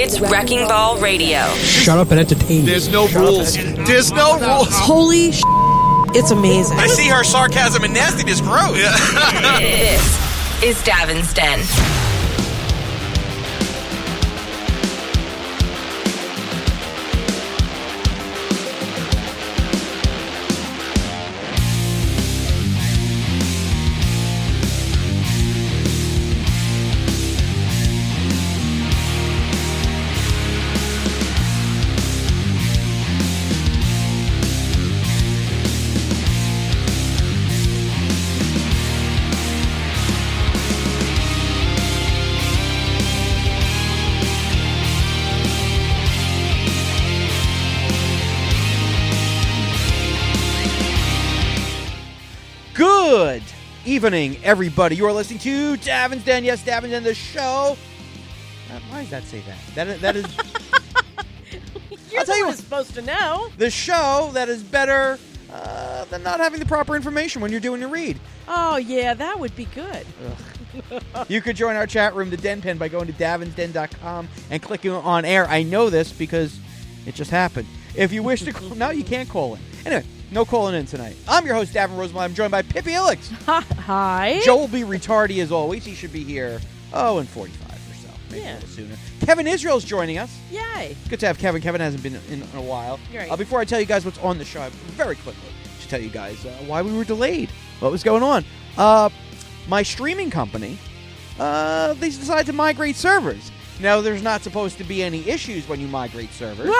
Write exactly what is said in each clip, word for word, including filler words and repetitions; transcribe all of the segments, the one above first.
It's Wrecking Ball Radio. Shut up and entertain me. There's no Shut rules. There's no rules. Holy sh**, it's amazing. I see her sarcasm and nastiness grow. This is Davin's Den. Good evening, everybody. You are listening to Davin's Den. Yes, Davin's Den, the show. Uh, why does that say that? That is... That is You're I'll tell you what, supposed to know. the show that is better uh, than not having the proper information when you're doing your read. Oh, yeah, that would be good. You could join our chat room, the Den Pen, by going to davins den dot com and clicking on air. I know this because it just happened. If you wish to call... No, you can't call in. Anyway, no calling in tonight. I'm your host, Davin Rosenblatt. I'm joined by Pippi Ilix. Hi. Joe will be retardy as always. He should be here, oh, in forty-five or so. Maybe Yeah. a little sooner. Kevin Israel's joining us. Yay. Good to have Kevin. Kevin hasn't been in, in a while. You're right. Uh, before I tell you guys what's on the show, I very quickly to tell you guys uh, why we were delayed. What was going on? Uh, my streaming company, uh, they decided to migrate servers. Now, there's not supposed to be any issues when you migrate servers.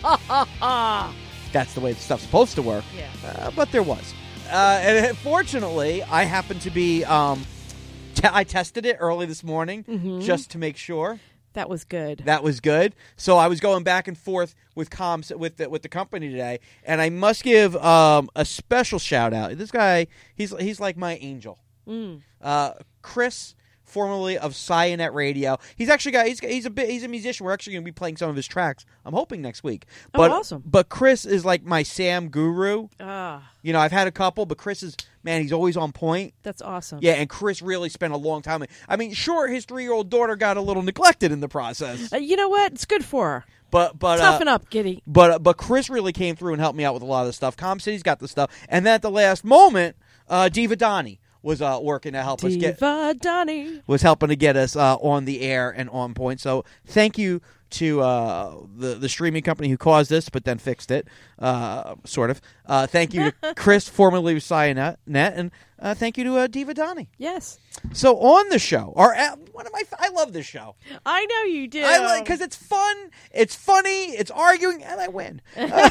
That's the way the stuff's supposed to work. Yeah. Uh, but there was. Uh, and fortunately, I happened to be... Um, te- I tested it early this morning Mhm. just to make sure. That was good. That was good. So I was going back and forth with comms with the, with the company today, and I must give um, a special shout out. This guy, he's he's like my angel. Mm. Uh, Chris, formerly of Cyanet Radio. He's actually got he's he's a bit he's a musician. We're actually going to be playing some of his tracks. I'm hoping next week. Oh, But, awesome. But Chris is like my Sam guru. Ah, You know, I've had a couple, but Chris is, man, he's always on point. that's awesome. Yeah, and Chris really spent a long time. I mean, sure, his three-year-old daughter got a little neglected in the process. Uh, you know what? It's good for her. But but Toughen uh, up, Giddy. But uh, but Chris really came through and helped me out with a lot of the stuff. Com City's got the stuff, and then at the last moment, uh, Diva Donnie was uh, working to help us get Diva Donnie. was helping to get us uh, on the air and on point. So thank you to uh, the the streaming company who caused this, but then fixed it, uh, sort of. Uh, thank you to Chris, formerly of Cyanet, and uh, thank you to uh, Diva Donnie. Yes. So on the show, our uh, one of my I love this show. I know you do. I like because it's fun, it's funny, it's arguing, and I win.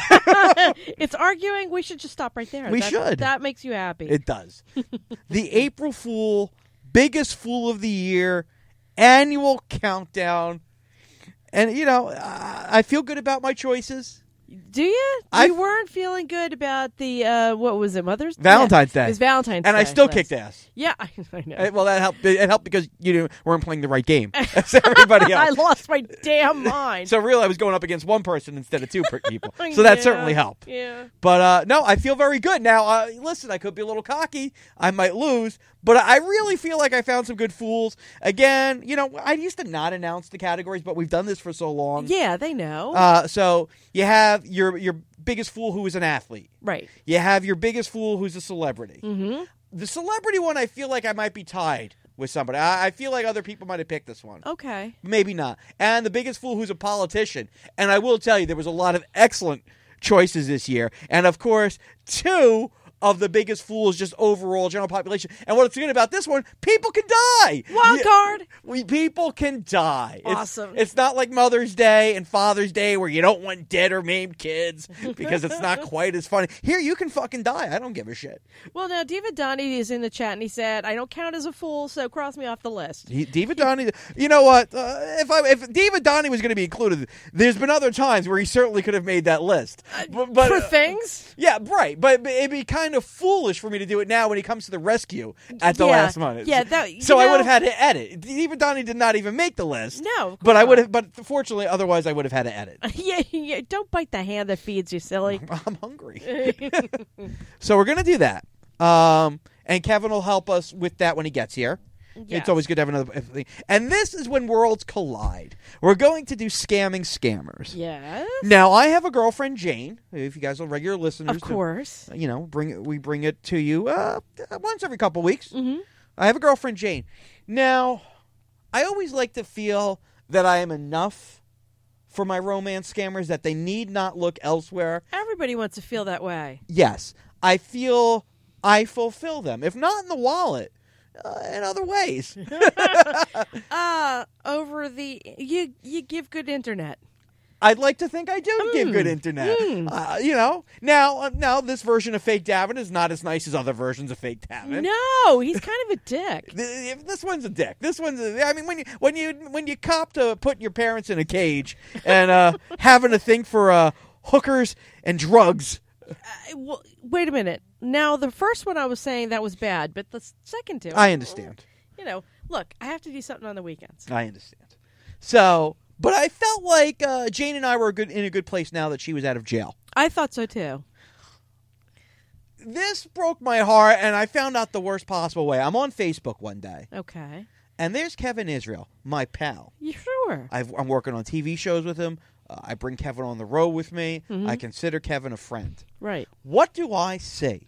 It's arguing. We should just stop right there. We That- should. That makes you happy. It does. The April Fool, biggest fool of the year, annual countdown. And, you know, uh, I feel good about my choices. Do you? I- You weren't feeling good about the, uh, what was it, Mother's Valentine's yeah, Day. It was Valentine's And Day. I still Yes. kicked ass. Yeah, I, I know. Uh, Well, that helped. It helped because you know, weren't playing the right game as everybody I else. lost my damn mind. So really, I was going up against one person instead of two per- people. So that Yeah, certainly helped. Yeah. But uh, no, I feel very good now. Uh, listen, I could be a little cocky. I might lose, but I really feel like I found some good fools. Again, you know, I used to not announce the categories, but we've done this for so long. Yeah, they know. Uh, so you have your your biggest fool who is an athlete. right. You have your biggest fool who's a celebrity. Mm-hmm. The celebrity one, I feel like I might be tied with somebody. I, I feel like other people might have picked this one. Okay. Maybe not. And the biggest fool who's a politician. And I will tell you, there was a lot of excellent choices this year. And, of course, two of the biggest fools, just overall general population. And what's good about this one, people can die. Wild Yeah, card. we People can die. It's- Awesome. It's, not like Mother's Day and Father's Day where you don't want dead or maimed kids because it's not quite as funny. Here, you can fucking die. I don't give a shit. Well, now, Diva Donnie is in the chat, and he said, I don't count as a fool, so cross me off the list. He, Diva Donnie, you know what? Uh, if I if Diva Donnie was going to be included, there's been other times where he certainly could have made that list. But, but For uh, things? yeah, right. But, but it'd be kind of foolish for me to do it now when he comes to the rescue at the Yeah. last minute. Yeah, that- you so I know- would have had to edit. Diva Donnie did not even make the list. No, of but I course would not. have. But fortunately, otherwise I would have had to edit. yeah, yeah, don't bite the hand that feeds you, silly. I'm hungry. So we're gonna do that. Um, and Kevin will help us with that when he gets here. Yes. It's always good to have another thing. And this is when worlds collide. We're going to do scamming scammers. Yes. Now, I have a girlfriend, Jane. If you guys are regular listeners, Of course. to, you know, bring it, we bring it to you uh, once every couple weeks. Mm-hmm. I have a girlfriend, Jane. Now, I always like to feel that I am enough for my romance scammers that they need not look elsewhere. Everybody wants to feel that way. Yes, I feel I fulfill them. If not in the wallet, uh, in other ways. uh, over the you you give good internet. I'd like to think I do Mm. give good internet. Mm. Uh, you know, now uh, now this version of Fake Davin is not as nice as other versions of Fake Davin. No, he's kind of a dick. Th- This one's a dick. This one's. A, I mean, when you when you when you cop to putting your parents in a cage and uh, having a thing for uh, hookers and drugs. Uh, well, wait a minute. Now, the first one I was saying that was bad, but the second two, I understand. You know, look, I have to do something on the weekends. I understand. So, but I felt like uh, Jane and I were good in a good place now that she was out of jail. I thought so too. This broke my heart, and I found out the worst possible way. I'm on Facebook one day, Okay. and there's Kevin Israel, my pal. You sure? I've, I'm working on T V shows with him. Uh, I bring Kevin on the road with me. Mhm. I consider Kevin a friend. Right. What do I see?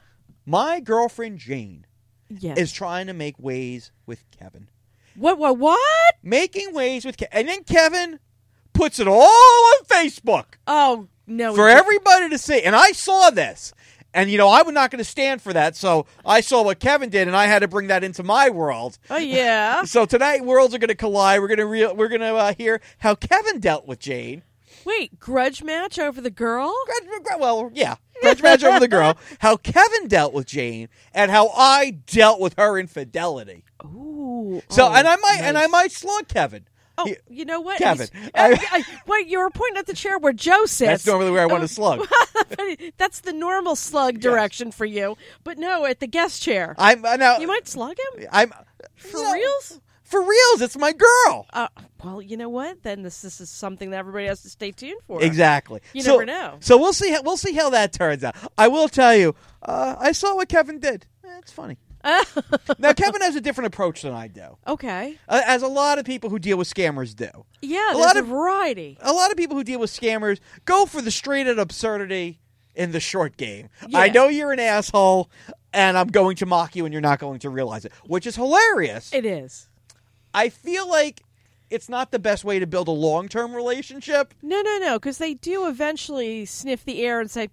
My girlfriend Jane Yes. is trying to make ways with Kevin. What? What? What? Making ways with Kevin. And then Kevin puts it all on Facebook Oh no! for it- everybody to see. And I saw this. And, you know, I was not going to stand for that. So I saw what Kevin did, and I had to bring that into my world. Oh yeah. So tonight, worlds are going to collide. We're going to re- we're going to uh, hear how Kevin dealt with Jane. Wait, grudge match over the girl? Grudge, grudge- well, yeah, grudge match over the girl. How Kevin dealt with Jane, and how I dealt with her infidelity. Ooh. So, oh, and I might and I nice. might slug Kevin. Oh, He- you know what, Kevin, He's- I- uh, I- wait, you were pointing at the chair where Joe sits. That's normally where I want to slug. That's the normal slug direction for you. But no, at the guest chair. I'm uh, now. You might slug him I'm for you know, reals. For reals, it's my girl. Uh, well, you know what? Then this this is something that everybody has to stay tuned for. Exactly. You so, never know. So we'll see. How, we'll see how that turns out. I will tell you. Uh, I saw what Kevin did. Eh, it's funny. Now Kevin has a different approach than I do, Okay. uh, as a lot of people who deal with scammers do. Yeah, A there's lot a of- variety. A lot of people who deal with scammers go for the straight up absurdity in the short game. Yeah. I know you're an asshole, and I'm going to mock you, and you're not going to realize it, which is hilarious. It is. I feel like it's not the best way to build a long term relationship. No, no, no, because they do eventually sniff the air and say,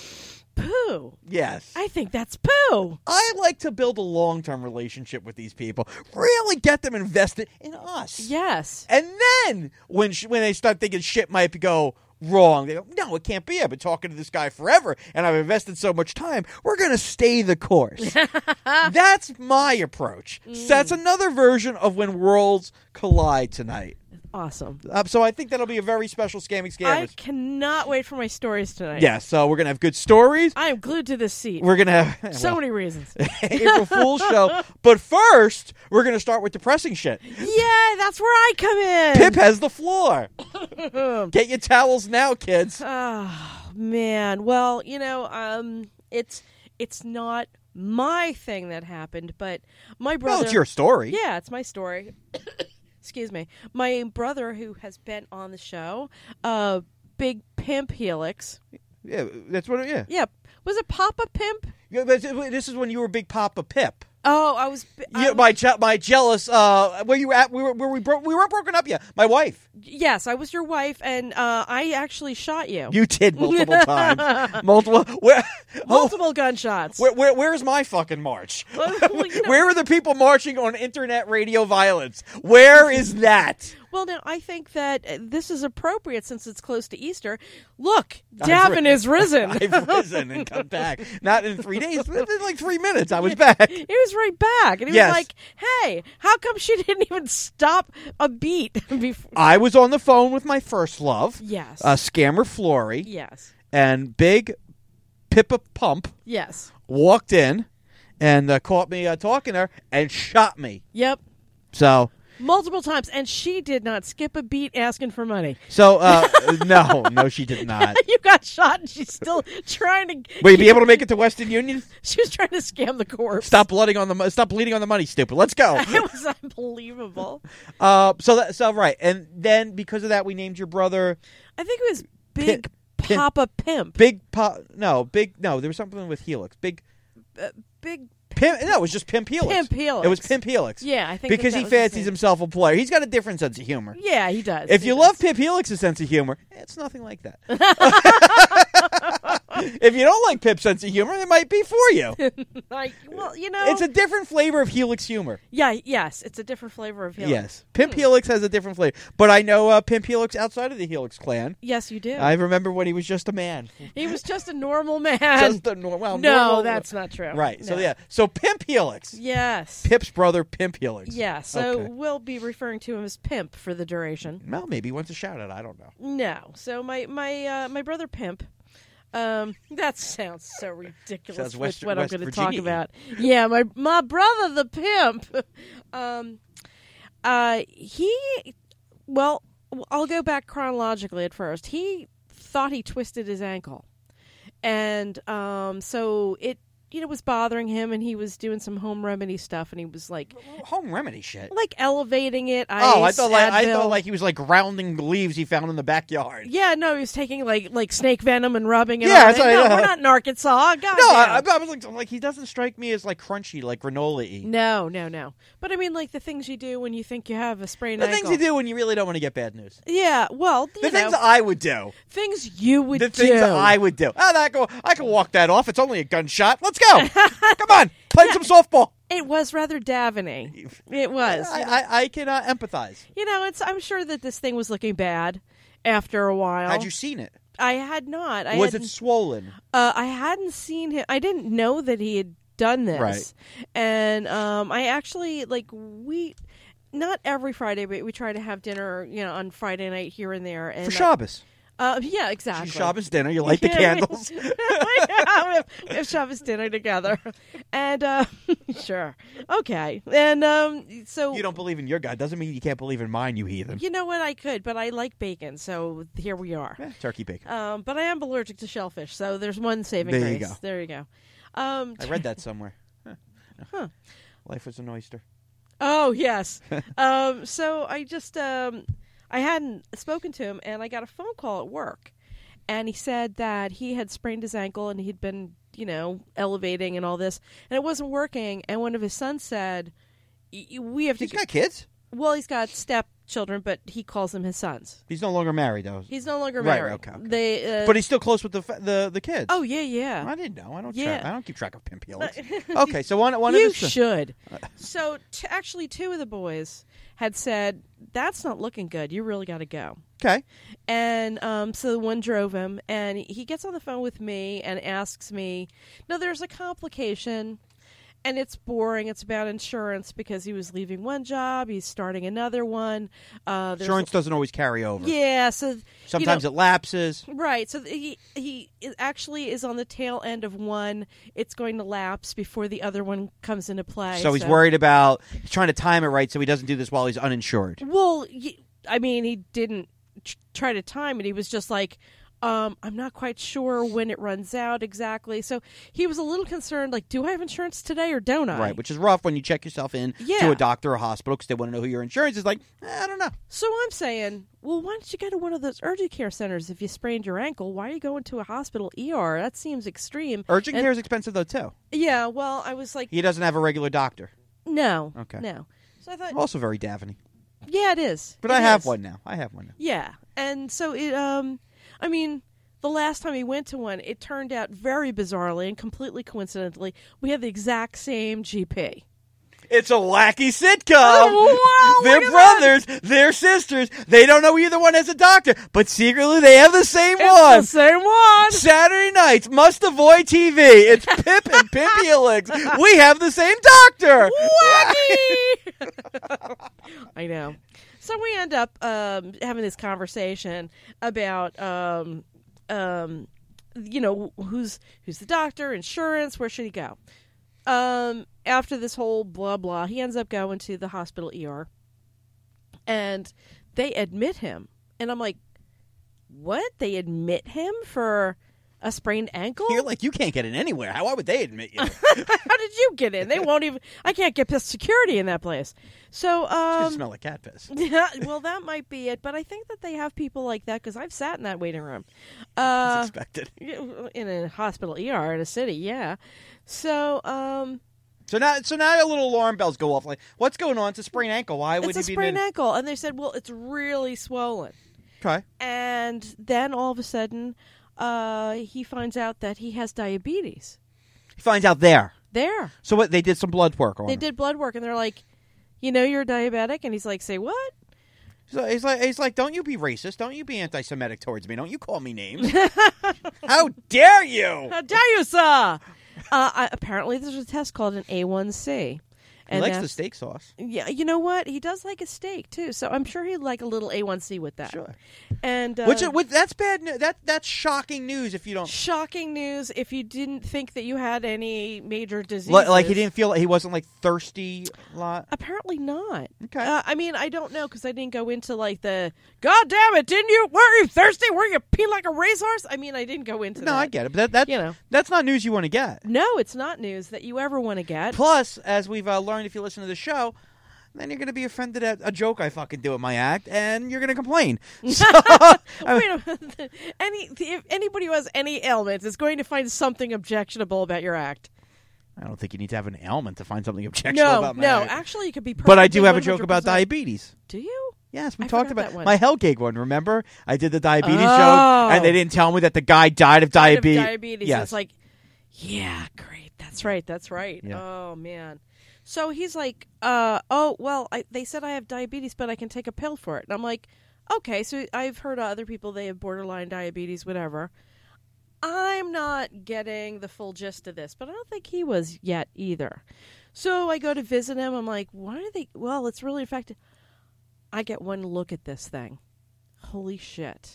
poo. Yes. I think that's poo. I like to build a long-term relationship with these people. Really get them invested in us. Yes. And then when sh- when they start thinking shit might go wrong, they go, no, it can't be. I've been talking to this guy forever, and I've invested so much time. We're going to stay the course. That's my approach. So that's another version of when worlds collide tonight. Awesome. Uh, so I think that'll be a very special Scamming I Scammers. cannot wait for my stories tonight. Yeah, so we're going to have good stories. I am glued to this seat. We're going to have... so well, many reasons. April Fool's show. But first, we're going to start with depressing shit. Yeah, that's where I come in. Pip has the floor. Get your towels now, kids. Oh, man. Well, you know, um, it's it's not my thing that happened, but my brother. Well, it's your story. Yeah, it's my story. Excuse me. My brother, who has been on the show, uh, Big Pimp Helix. Yeah, that's what it is. Yeah, was it Papa Pimp? Yeah, but this is when you were Big Papa Pip. Oh, I was. I Yeah, was- my je- my jealous. Uh, where you at? We were, were we bro- we weren't broken up yet. My wife. Yes, I was your wife, and uh, I actually shot you. You did multiple times. Multiple. Where? Multiple oh, gunshots. where, where? Where's my fucking march? Well, well, you know- Where are the people marching on internet radio violence? Where is that? Well, now, I think that uh, this is appropriate since it's close to Easter. Look, I've Davin ri- is risen. I've risen and come back. Not in three days. In like three minutes, I was back. He was right back. And he Yes. was like, hey, how come she didn't even stop a beat before? I was on the phone with my first love, Yes. uh, Scammer Flory, yes. and Big Pippa Pump Yes. walked in and uh, caught me uh, talking to her and shot me. Yep. So multiple times, and she did not skip a beat asking for money. So, uh, no, no, she did not. You got shot, and she's still trying to. Will you be able to make it to Western Union? She was trying to scam the corpse. Stop blooding on the mo- stop bleeding on the money, stupid. Let's go. It was unbelievable. Uh, so that so right, and then because of that, we named your brother I think it was Big Pimp. Papa Pimp. Big Pop. No, big. No, there was something with Helix. Big Uh, big Pimp. No, it was just Pimp Helix. Pimp Helix. It was Pimp Helix. Yeah, I think because that he that was his fancies name. himself a player. He's got a different sense of humor. Yeah, he does. If He you does. love Pimp Helix's sense of humor, it's nothing like that. If you don't like Pip's sense of humor, it might be for you. like, well, you know, It's a different flavor of Helix humor. yeah, yes, it's a different flavor of Helix. Yes. Pimp Helix has a different flavor. But I know uh, Pimp Helix outside of the Helix clan. Yes, you do. I remember when he was just a man. He was just a normal man. Just a nor- well, no, normal- that's not true. Right. So, No. yeah. So, Pimp Helix. Yes. Pip's brother, Pimp Helix. Yeah, so Okay. we'll be referring to him as Pimp for the duration. Well, maybe he wants a shout out. I don't know. No, so my my uh, my brother Pimp. Um, that sounds so ridiculous. Sounds with West- what West I'm going to talk Virginia-y. about. Yeah, my my brother the Pimp. um, uh, he. Well, I'll go back chronologically at first. He thought he twisted his ankle, and um, so it. You know, was bothering him, and he was doing some home remedy stuff, and he was like, Home remedy shit. like elevating it. Ice, Oh, I thought like I Advil. thought like he was like grounding the leaves he found in the backyard. Yeah, no, he was taking like like snake venom and rubbing it. Yeah, on that's it. what I- No, uh, we're not in Arkansas. God No, I, damn. I was like, I'm like he doesn't strike me as like crunchy, like granola-y. no, no, no. But I mean, like the things you do when you think you have a sprained The ankle. things you do when you really don't want to get bad news. Yeah, well, you The know, things I would do. things you would The do. things I would do. Oh, that go. I can walk that off. It's only a gunshot. Let's go. Come on, play some softball. It was rather Daviny. It was. I, I, I can uh, empathize. You know, it's. I'm sure that this thing was looking bad after a while. Had you seen it? I had not. I Was it hadn't- swollen? Uh, I hadn't seen him. I didn't know that he had done this. Right. And um, I actually like we, not every Friday, but we try to have dinner, you know, on Friday night here and there. And For Shabbos. Uh, yeah, exactly. Shabbos dinner. You light the candles. we have, we have Shabbos dinner together, and uh, sure, okay. And um, so You don't believe in your God. Doesn't mean you can't believe in mine, you heathen. you know what? I could, but I like bacon, so here we are. Eh, turkey bacon. Um, but I am allergic to shellfish, so there's one saving There you grace. go. There you go. Um, I read that somewhere. Huh. Huh. Life was an oyster. Oh yes. um, so I just um, I hadn't spoken to him, and I got a phone call at work, and he said that he had sprained his ankle and he'd been, you know, elevating and all this, and it wasn't working. And one of his sons said, "Y- y- "We have to." He's got kids. Well, he's got stepchildren, but he calls them his sons. He's no longer married, though. He's no longer Right, married. okay, okay. They, uh, But he's still close with the fa- the the kids. oh yeah, yeah. I didn't know. I don't. Yeah. Track, I don't keep track of Pimp Helix. Okay, so one one You of his should. So t- actually, two of the boys had said, "That's not looking good. You really got to go." Okay. And um, so one drove him, and he gets on the phone with me and asks me, "No, there's a complication, and it's boring. It's about insurance because he was leaving one job, he's starting another one. Uh, there's- Insurance doesn't always carry over. yeah. So Sometimes you know, it lapses. right. So he he is- actually is on the tail end of one. It's going to lapse before the other one comes into play. So he's worried about he's trying to time it right so he doesn't do this while he's uninsured. Well, y- I mean, he didn't tr- try to time it. He was just like, um, I'm not quite sure when it runs out exactly. So he was a little concerned, like, do I have insurance today or don't I? Right, which is rough when you check yourself in Yeah. to a doctor or hospital because they want to know who your insurance is. Like, eh, I don't know. So I'm saying, well, why don't you go to one of those urgent care centers if you sprained your ankle? Why are you going to a hospital E R? That seems extreme. Urgent And- care is expensive though too. Yeah, well, I was like, He doesn't have a regular doctor. no. Okay. No. So I thought, Also very Daphne. yeah, it is. But It I have is. one now. I have one now. Yeah. And so it, um, I mean, the last time he went to one, it turned out very bizarrely and completely coincidentally, we had the exact same G P. It's a wacky sitcom. Oh, wow, they're look at brothers. They're sisters. They don't know either one has a doctor, but secretly they have the same It's one. the same one. Saturday nights, must avoid T V. It's Pip and Pimp Helix. We have the same doctor. Wacky! I know. So we end up um, having this conversation about, um, um, you know, who's who's the doctor, insurance, where should he go? Um, after this whole blah blah, he ends up going to the hospital E R, And they admit him. And I'm like, what? They admit him for a sprained ankle? You're like, you can't get in anywhere. How, why would they admit you? How did you get in? They won't even. I can't get past security in that place. So, um, It smell like cat piss. yeah, well, that might be it. But I think that they have people like that because I've sat in that waiting room. As Uh, expected. in a hospital E R in a city, yeah. So, um, So now, so now, a little alarm bells go off. Like, what's going on? It's a sprained ankle. Why would it's a he be? sprained in... ankle, and they said, well, it's really swollen. Okay. And then all of a sudden, uh, he finds out that he has diabetes. He finds out there. There, So what? They did some blood work on they him. did blood work, and they're like, you know, you're diabetic, and he's like, say what? So he's like, he's like, don't you be racist? Don't you be anti-Semitic towards me? Don't you call me names? How dare you? How dare you, sir? Uh, I, apparently, there's a test called an A one C. He likes the that's- steak sauce. Yeah, you know what? He does like a steak too, so I'm sure he'd like a little A one C with that. Sure. And uh, Which, which that's bad. news. That that's shocking news. If you don't, shocking news if you didn't think that you had any major diseases. like, like he didn't feel like he wasn't like thirsty a lot. Apparently not. Okay. Uh, I mean, I don't know because I didn't go into like the. God damn it! Didn't you? Were you thirsty? Were you peeing like a racehorse? I mean, I didn't go into. No, that. I get it, but that, that You know. that's not news you want to get. No, it's not news that you ever want to get. Plus, as we've uh, learned, if you listen to the show, then you're going to be offended at a joke I fucking do at my act, and you're going to complain. So, I mean, Wait a minute. Any if anybody who has any ailments is going to find something objectionable about your act. I don't think you need to have an ailment to find something objectionable No, about my no. act. Actually, you could be. But I do perfectly have a joke about one hundred percent. diabetes. Do you? Yes, we I talked forgot about that one. my Hell Gig one. Remember, I did the diabetes Oh. joke, and they didn't tell me that the guy died of Kind of diabetes. diabetes. Yes. It's like, yeah, great. That's right. That's right. Yeah. Oh man. So he's like, uh, oh well, I, they said I have diabetes, but I can take a pill for it. And I'm like, okay. So I've heard of other people they have borderline diabetes, whatever. I'm not getting the full gist of this, but I don't think he was yet either. So I go to visit him. I'm like, why are they? Well, it's really affected. I get one look at this thing. Holy shit.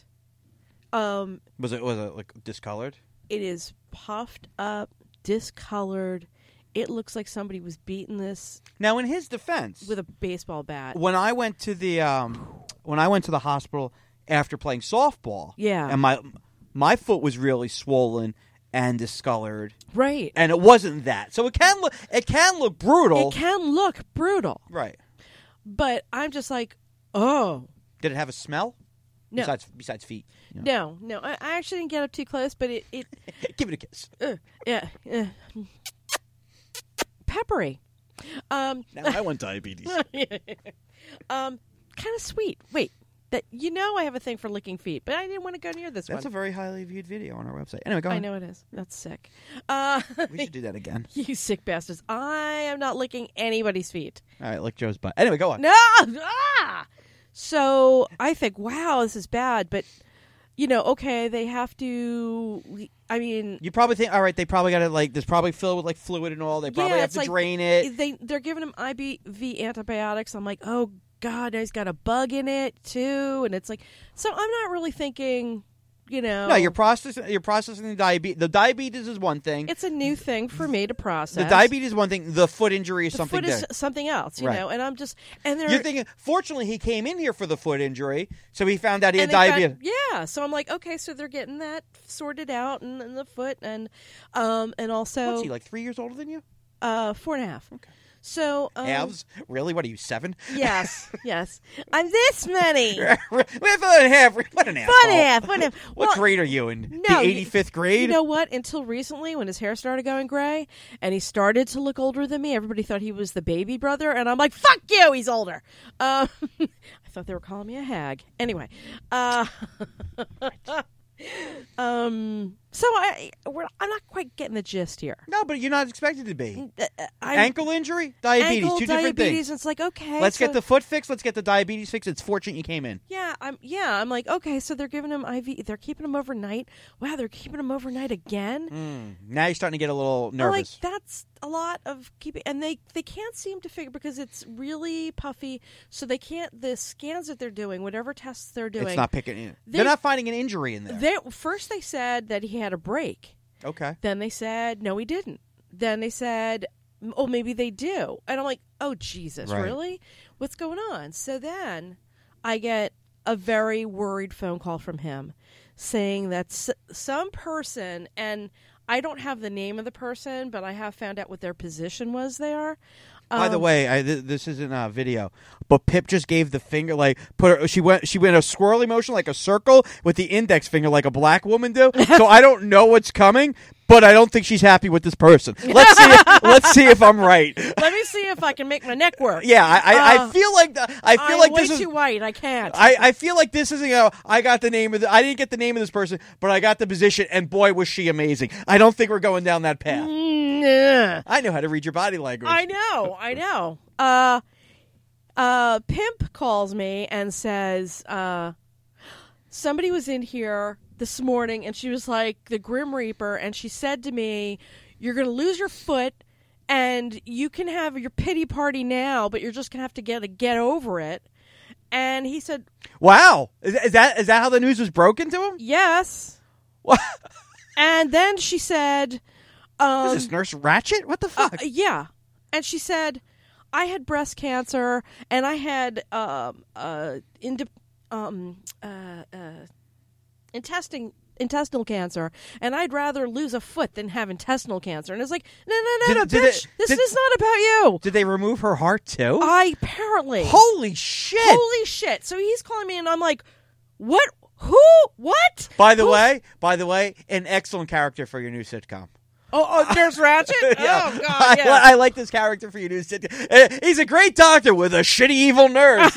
Um, was it was it like discolored? it is puffed up, discolored. It looks like somebody was beating this Now, in his defense, with a baseball bat. when I went to the um, when I went to the hospital after playing softball, Yeah. and my my foot was really swollen and discolored, Right. and it wasn't that. So it can look it can look brutal, It can look brutal, right? but I'm just like, oh. Did it have a smell? No. Besides besides feet, you know. No, no. I, I actually didn't get up too close, but it, it Give it a kiss. uh, yeah. Uh, peppery. Um, Now I want diabetes. um, kind of sweet. Wait, that you know I have a thing for licking feet, but I didn't want to go near this That's a one. very highly viewed video on our website. Anyway, go on. I know it is. That's sick. Uh, We should do that again. you sick bastards. I am not licking anybody's feet. All right, lick Joe's butt. Anyway, go on. No! Ah! So I think, wow, this is bad. But, you know, okay, they have to. I mean, You probably think, all right, they probably got to, like, there's probably filled with, like, fluid and all. They probably yeah, have it's to like drain it. They, they're giving him I V antibiotics. I'm like, oh, God, he's got a bug in it, too. And it's like, so I'm not really thinking, you know. No, you're processing. You're processing the diabetes. The diabetes is one thing. It's a new thing for me to process. The diabetes is one thing. The foot injury is The something foot is different. something else, you Right. know. And I'm just, and they're. You're thinking. Fortunately, he came in here for the foot injury, so he found out he had and they diabetes. found- yeah, so I'm like, okay, so they're getting that sorted out and, and the foot and um and also What's he, like three years older than you? uh four and a half. Okay. So um, Halves? Really? What are you, seven? yes, yes, I'm this many. We're foot and a half. What an asshole. Foot and a half, foot and a half. What Well, grade are you in? no, the you- eighty-fifth grade? You know what? Until recently, when his hair started going gray and he started to look older than me, everybody thought he was the baby brother, and I'm like, "Fuck you, he's older." Um, I thought they were calling me a hag. Anyway, uh, um, so I, we're, I'm not quite getting the gist here. No, but you're not expected to be. Uh, uh, I'm- Ankle injury? Diabetes. ankle Two different diabetes. things. It's like okay, Let's so- get the foot fixed. Let's get the diabetes fixed. It's fortunate you came in. Yeah, I'm. Yeah, I'm like okay. So they're giving him I V. They're keeping him overnight. Wow, they're keeping him overnight again. Mm. Now you're starting to get a little I'm like nervous. that's a lot of keeping, and they they can't seem to figure because it's really puffy. So they can't. The scans that they're doing, whatever tests they're doing, It's not picking in. They- They're not finding an injury in there. They first they said that he had a break. Okay. Then they said no, he didn't. Then they said, oh, maybe they do. And I'm like, oh Jesus, Right. really? what's going on? So then I get a very worried phone call from him saying that s- some person, and I don't have the name of the person, but I have found out what their position was there. By Um, the way, I, th- this isn't a video, but Pip just gave the finger like put her. She went. She went a squirrely motion like a circle with the index finger like a black woman do. So I don't know what's coming, but I don't think she's happy with this person. Let's see. If, let's see if I'm right. let me see if I can make my neck work. Yeah, I, I, Uh, I feel like the, I feel I'm like way this is. too white. I can't. I, I feel like this is, you know, I got the name of the, I didn't get the name of this person, but I got the position, and boy, was she amazing. I don't think we're going down that path. Nah. I know how to read your body language. I know, I know. Uh, uh, Pimp calls me and says, uh, somebody was in here this morning, and she was like the Grim Reaper, and she said to me, "You're going to lose your foot, and you can have your pity party now, but you're just going to have to get to get over it." And he said, Wow. Is, is that is that how the news was broken to him? "Yes." What? And then she said, um, Is this Nurse Ratchet? What the fuck? Uh, yeah. And she said, I had breast cancer and I had um, uh, indi- um, uh, uh, intestine, intestinal cancer, and I'd rather lose a foot than have intestinal cancer. And it's like, no, no, no, Did- no, did bitch. it- this did- is not about you. Did they remove her heart too? I apparently. Holy shit. Holy shit. So he's calling me and I'm like, what? Who? What? By the Who- way, by the way, an excellent character for your new sitcom. Oh, oh there's Ratchet? Yeah. Oh, God, I, yeah. li- I like this character for your new sitcom. Uh, He's a great doctor with a shitty evil nurse.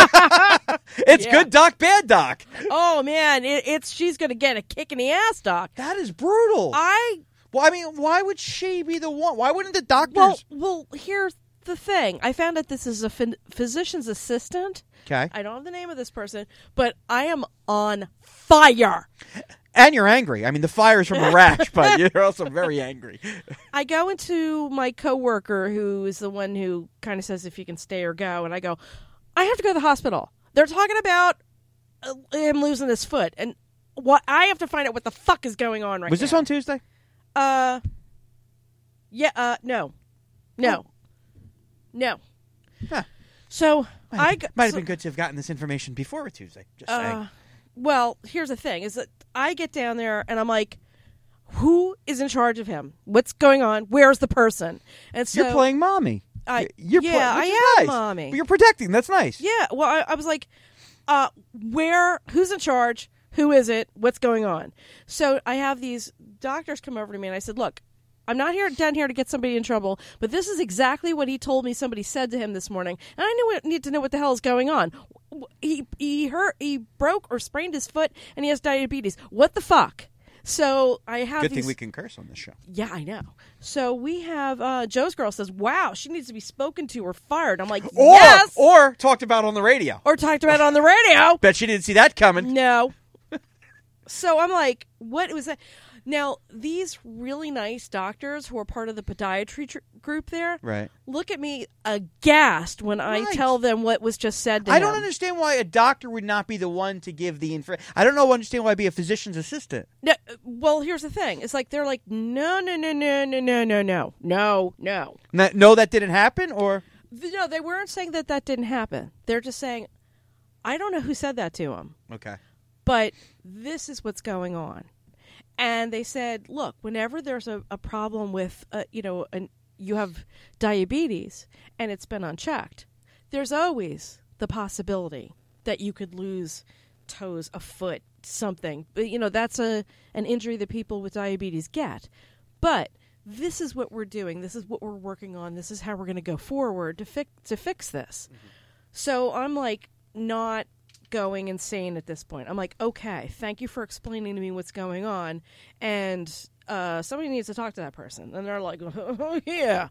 It's Yeah. good doc, bad doc. Oh, man. It, it's She's going to get a kick in the ass, Doc. That is brutal. I Well, I mean, why would she be the one? Why wouldn't the doctors? Well, well, here's the thing. I found out this is a ph- physician's assistant. Okay. I don't have the name of this person, but I am on fire. And you're angry. I mean, the fire's from a rash, but you're also very angry. I go into my coworker, who is the one who kind of says if you can stay or go, and I go, I have to go to the hospital. They're talking about uh, him losing his foot, and what I have to find out what the fuck is going on right Was now. this on Tuesday? Uh, yeah. Uh, no, no, no. Huh. So Might, I have, g- might have so- been good to have gotten this information before Tuesday. Just saying. Uh, well, here's the thing: is that I get down there and I'm like, "Who is in charge of him? What's going on? Where's the person?" And so You're playing mommy. I- You're yeah, play- I which is am nice. mommy. But you're protecting. That's nice. Yeah. Well, I, I was like, uh, "Where? Who's in charge? Who is it? What's going on?" So I have these doctors come over to me and I said, "Look, I'm not here down here to get somebody in trouble, but this is exactly what he told me somebody said to him this morning, and I knew need to know what the hell is going on. He he hurt, he broke or sprained his foot, and he has diabetes. What the fuck?" So I have Good these, thing we can curse on this show. yeah, I know. So we have uh, Joe's girl says, "Wow, she needs to be spoken to or fired." I'm like, Or, yes, or talked about on the radio. or talked about on the radio. Bet she didn't see that coming. No. So I'm like, what was that? Now, these really nice doctors who are part of the podiatry tr- group there Right. look at me aghast when I Right. tell them what was just said to I him. don't understand why a doctor would not be the one to give the info. I don't know. Understand why I'd be a physician's assistant. No, well, here's the thing. It's like they're like, no, no, no, no, no, no, no, no, no, no. N- No, that didn't happen, or No, they weren't saying that that didn't happen. They're just saying, I don't know who said that to him, okay. but this is what's going on. And they said, look, whenever there's a, a problem with, uh, you know, an, you have diabetes and it's been unchecked, there's always the possibility that you could lose toes, a foot, something. But, you know, that's a an injury that people with diabetes get. But this is what we're doing. This is what we're working on. This is how we're going to go forward to fix to fix this. Mm-hmm. So I'm like not going insane at this point. I'm like, okay, thank you for explaining to me what's going on, and uh, somebody needs to talk to that person. And they're like, oh yeah.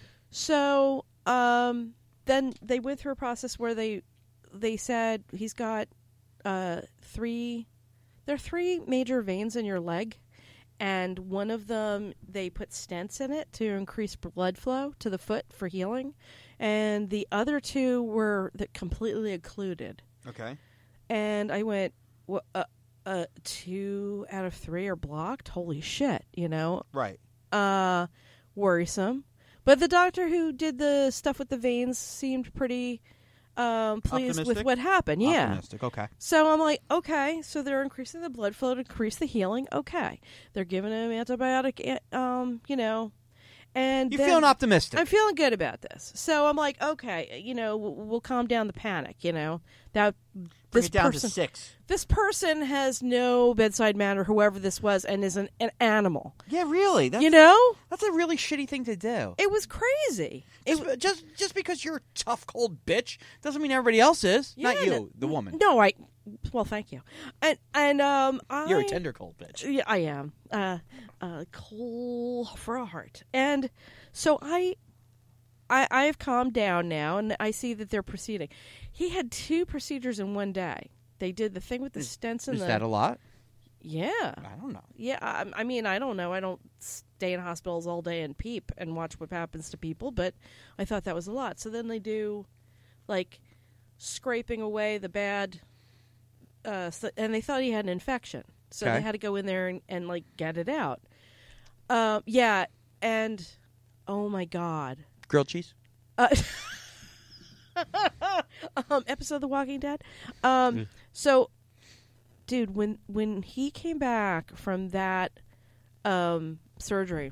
So um, then they went through a process where they they said he's got uh, three. There are three major veins in your leg, and one of them they put stents in it to increase blood flow to the foot for healing, and the other two were that completely occluded. Okay. And I went, well, uh, uh, two out of three are blocked? Holy shit, you know? Right. Uh, worrisome. But the doctor who did the stuff with the veins seemed pretty um, pleased with Optimistic? what happened. Yeah. Optimistic. Okay. So I'm like, okay, so they're increasing the blood flow to increase the healing. Okay. They're giving him antibiotic, um, you know, and You then feeling optimistic? I'm feeling good about this. So I'm like, okay, you know, we'll, we'll calm down the panic, you know, that Bring this it down person, to six. this person has no bedside manner, whoever this was, and is an, an animal, Yeah, really. That's, you know? that's a really shitty thing to do. It was crazy. It, Just, just just because you're a tough, cold bitch doesn't mean everybody else is. Not Yeah, you, no- the woman. no, I, well, thank you. And, and, um, I. You're a tender, cold bitch. Yeah, I am. Uh, uh, coal for a heart. And so I, I, I have calmed down now, and I see that they're proceeding. He had two procedures in one day. They did the thing with the stents and Is the. that a lot? yeah. I don't know. Yeah, I, I mean, I don't know. I don't stay in hospitals all day and peep and watch what happens to people, but I thought that was a lot. So then they do, like, scraping away the bad, uh, so, and they thought he had an infection. So Okay. they had to go in there and, and like, get it out. Uh, yeah, and, oh, my God. Grilled cheese? Uh, um, episode of The Walking Dead. Um, Mm. So, dude, when when he came back from that um, surgery,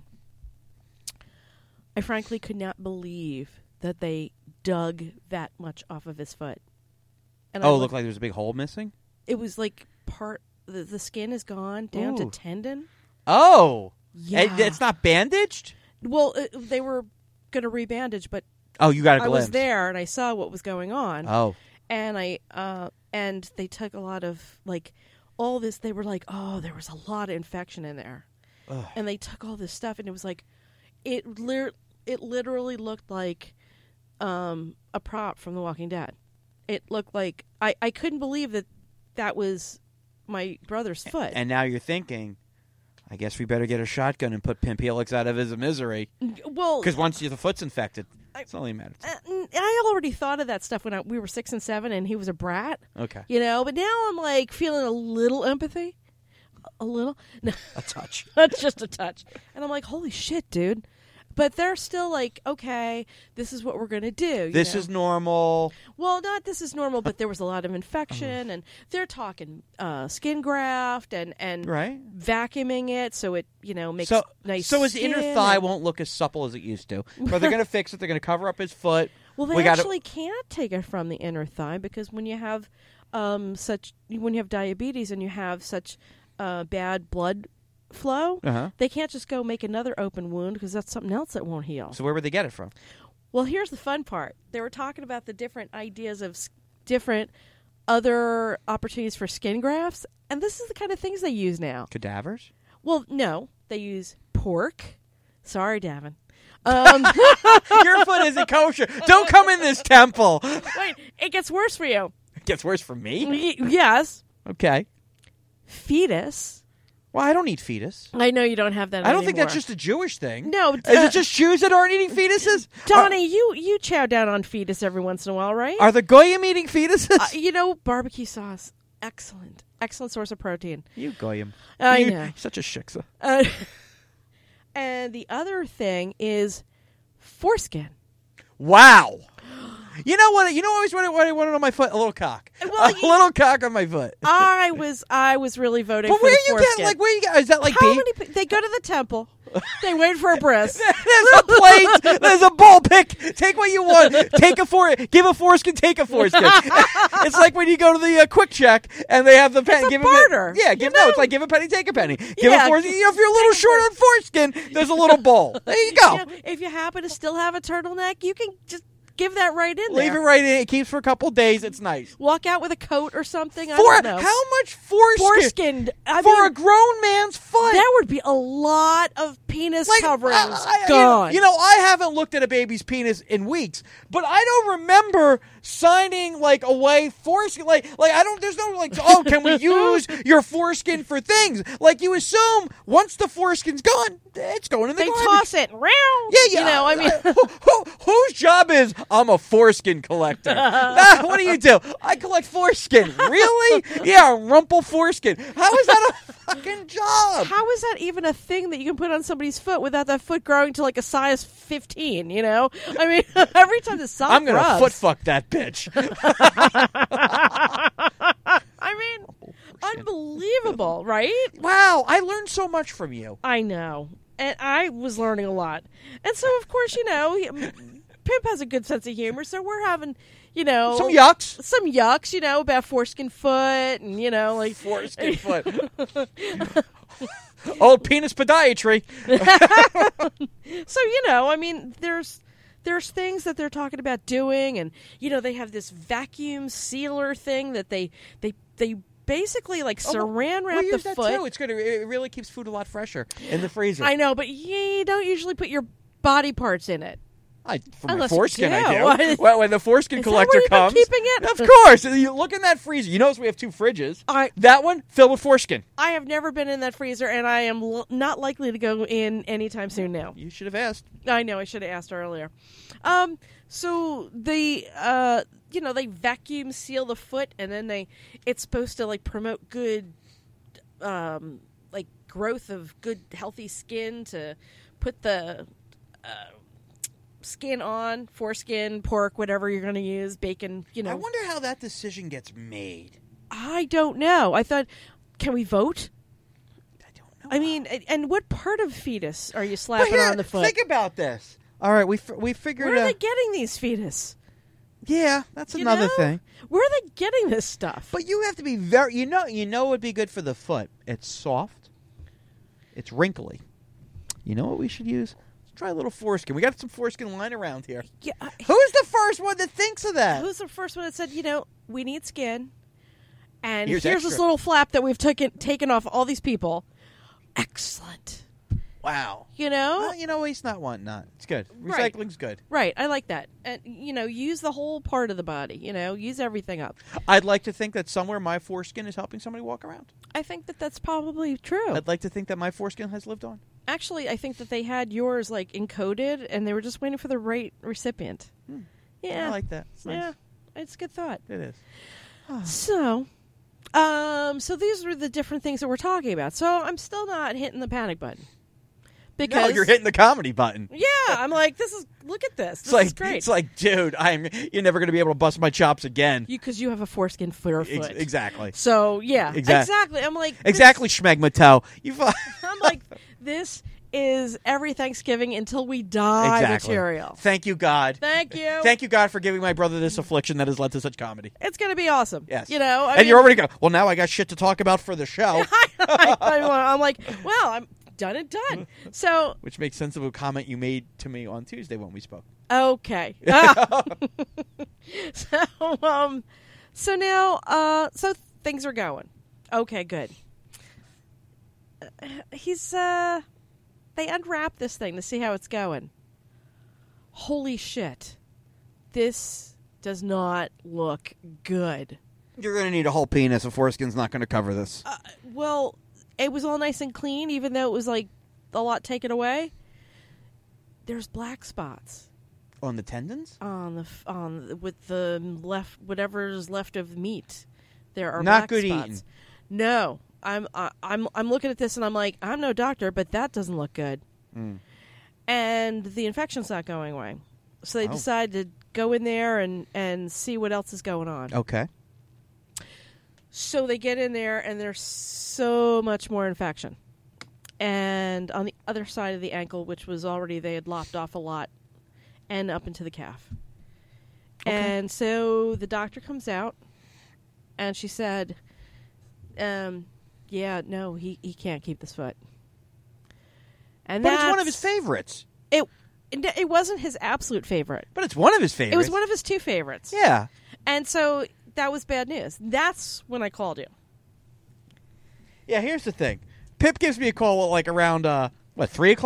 I frankly could not believe that they dug that much off of his foot. And I Oh, it looked- looked like there was a big hole missing? it was like part the, the skin is gone down to Ooh. tendon. Oh! Yeah, It- it's not bandaged? well, it, they were going to rebandage, but Oh, you got a I glimpse. was there and I saw what was going on. Oh. and I uh and they took a lot of like all this. They were like, oh, there was a lot of infection in there, Ugh. and they took all this stuff, and it was like, it lit it literally looked like um a prop from The Walking Dead. It looked like I I couldn't believe that that was my brother's foot. And now you're thinking, I guess we better get a shotgun and put Pimp Helix out of his misery. well, Because once the foot's infected, I- it's only a matter of time. uh, I already thought of that stuff when I, we were six and seven, and he was a brat. Okay. You know, but now I'm like feeling a little empathy, a little, no, A touch. that's just a touch, and I'm like, holy shit, dude. But they're still like, okay, this is what we're gonna do. you This know? is normal. well, not this is normal, but there was a lot of infection, and they're talking uh, skin graft and and Right. vacuuming it so it you know makes So, nice. so his inner skin thigh and- won't look as supple as it used to. But they're going to fix it. They're going to cover up his foot. Well, they We gotta- actually can't take it from the inner thigh because when you have um, such when you have diabetes and you have such uh, bad blood flow, Uh-huh. they can't just go make another open wound because that's something else that won't heal. So where would they get it from? Well, here's the fun part. They were talking about the different ideas of s- different other opportunities for skin grafts, and this is the kind of things they use now. Cadavers? Well, no, they use pork. Sorry, Davin. Um, Your foot isn't kosher. Don't come in this temple. wait, it gets worse for you. It gets worse for me. Y- yes, Okay. fetus. Well, I don't eat fetus. I know you don't have that. I don't think that's anymore. just a Jewish thing. No, Is uh, it just Jews that aren't eating fetuses? Donnie. You you chow down on fetus every once in a while, right? Are, are the goyim eating fetuses? uh, you know, barbecue sauce, excellent, excellent source of protein. you goyim. I you, know. Such a shiksa. Uh, and the other thing is foreskin. Wow. You know what? You know always what I, what I wanted on my foot? A little cock. Well, a you- little cock on my foot. I was I was really voting But for where the you foreskin. get like where you get? Is that like How baby? many? pe- They go to the temple. They wait for a bris. There's a plate. There's a ball pick. Take what you want. Take a for. Give a foreskin. Take a foreskin. It's like when you go to the uh, Quick Check and they have the penny. a give barter, A, yeah, give you no. know? It's like give a penny, take a penny. Give Yeah. a foreskin. You know, if you're a little short on foreskin, there's a little bowl. There you go. You know, if you happen to still have a turtleneck, you can just give that right in Leave there. it right in. It keeps for a couple days. It's nice. Walk out with a coat or something. I For don't know. how much foreskin, Foreskin. I for mean, a grown man's foot? that would be a lot of penis Like, coverings I- I- gone. You know, you know, I haven't looked at a baby's penis in weeks, but I don't remember signing like away foreskin. Like, like I don't. There's no like. Oh, can we use your foreskin for things? Like you assume once the foreskin's gone, it's going in the they garbage. toss it. Round. Yeah, yeah. You know, I mean, who, who, whose job is I'm a foreskin collector. Nah, what do you do? I collect foreskin. Really? Yeah, rumple foreskin. How is that a fucking job? How is that even a thing that you can put on somebody's foot without that foot growing to like a size fifteen, you know? I mean, every time the sock I'm going to rubs- foot fuck that bitch. I mean, unbelievable, right? Wow, I learned so much from you. I know. And I was learning a lot. And so, of course, you know, he, Pimp has a good sense of humor, so we're having, you know... Some yucks. Some yucks, you know, about foreskin foot and, you know, like... Foreskin foot. Old penis podiatry. So, you know, I mean, there's... There's things that they're talking about doing, and you know they have this vacuum sealer thing that they they they basically like Oh, well, saran wrap we'll the use that foot. too. It's good. It really keeps food a lot fresher in the freezer. I know, but you don't usually put your body parts in it. I, for my Unless you foreskin, do. I do. Well, when the foreskin Is that collector where you've been comes, keeping it? of course. You look in that freezer. You notice we have two fridges. I That one filled with foreskin. I have never been in that freezer, and I am l- not likely to go in anytime soon now. You should have asked. I know I should have asked earlier. Um, so they, uh, you know, they vacuum seal the foot, and then they, it's supposed to like promote good, um, like growth of good healthy skin to put the uh, skin on, foreskin, pork, whatever you're going to use, bacon. You know, I wonder how that decision gets made. I don't know. I thought, can we vote? I don't know. I mean, and, and what part of fetus are you But slapping here, on the foot? think about this. All right, we f- we figured. Where are uh, they getting these fetus? yeah, that's You another know? thing. Where are they getting this stuff? But you have to be very. You know, you know, what would be good for the foot. It's soft. It's wrinkly. You know what we should use? Let's try a little foreskin. We got some foreskin lying around here. Yeah, uh, Who's the first one that thinks of that? who's the first one that said, you know, we need skin, and Here's here's, this extra. little flap that we've taken taken off all these people. Excellent. Wow. You know, Well, you know, he's not wanting that. It's good. Right. Recycling's good. right? I like that, and you know, use the whole part of the body. You know, use everything up. I'd like to think that somewhere my foreskin is helping somebody walk around. I think that that's probably true. I'd like to think that my foreskin has lived on. Actually, I think that they had yours like encoded, and they were just waiting for the right recipient. Hmm. Yeah, I like that. It's nice. yeah, it's a good thought. It is. So, um, so these were the different things that we're talking about. So I'm still not hitting the panic button because No, you're hitting the comedy button. yeah, I'm like, this is look at this. This It's like is great. it's like, dude, I'm. You're never going to be able to bust my chops again. you because you have a foreskin footer Ex- foot. exactly. So yeah, Exact- exactly. I'm like this- Exactly, Schmegma toe. You. fu- I'm like this is every Thanksgiving until we die exactly. material. Thank you, God. Thank you. Thank you, God, for giving my brother this affliction that has led to such comedy. It's gonna be awesome. Yes. You know, I and mean, you're already going, well, now I got shit to talk about for the show. I, I'm like, well, I'm done and done. So Which makes sense of a comment you made to me on Tuesday when we spoke. okay. Ah. so um, so now uh, so things are going. Okay, good. Uh, he's uh, they unwrap this thing to see how it's going. Holy shit! This does not look good. You're going to need a whole penis. A foreskin's not going to cover this. Uh, well, it was all nice and clean, even though it was like a lot taken away. There's black spots On the tendons? on the f- on the, with the left whatever's left of meat. There are Not black good spots. eating. No, I'm I, I'm I'm looking at this and I'm like, I'm no doctor, but that doesn't look good. Mm. And the infection's not going away, so they Oh. decide to go in there and and see what else is going on. Okay. So they get in there, and there's so much more infection. And on the other side of the ankle, which was already, they had lopped off a lot, and up into the calf. Okay. And so the doctor comes out, and she said, um, yeah, no, he, he can't keep this foot. And But it's one of that's- his favorites. It, it, it wasn't his absolute favorite. But it's one of his favorites. It was one of his two favorites. Yeah. And so that was bad news. That's when I called you. Yeah, here's the thing. Pip gives me a call, like, around, uh, what, three o'clock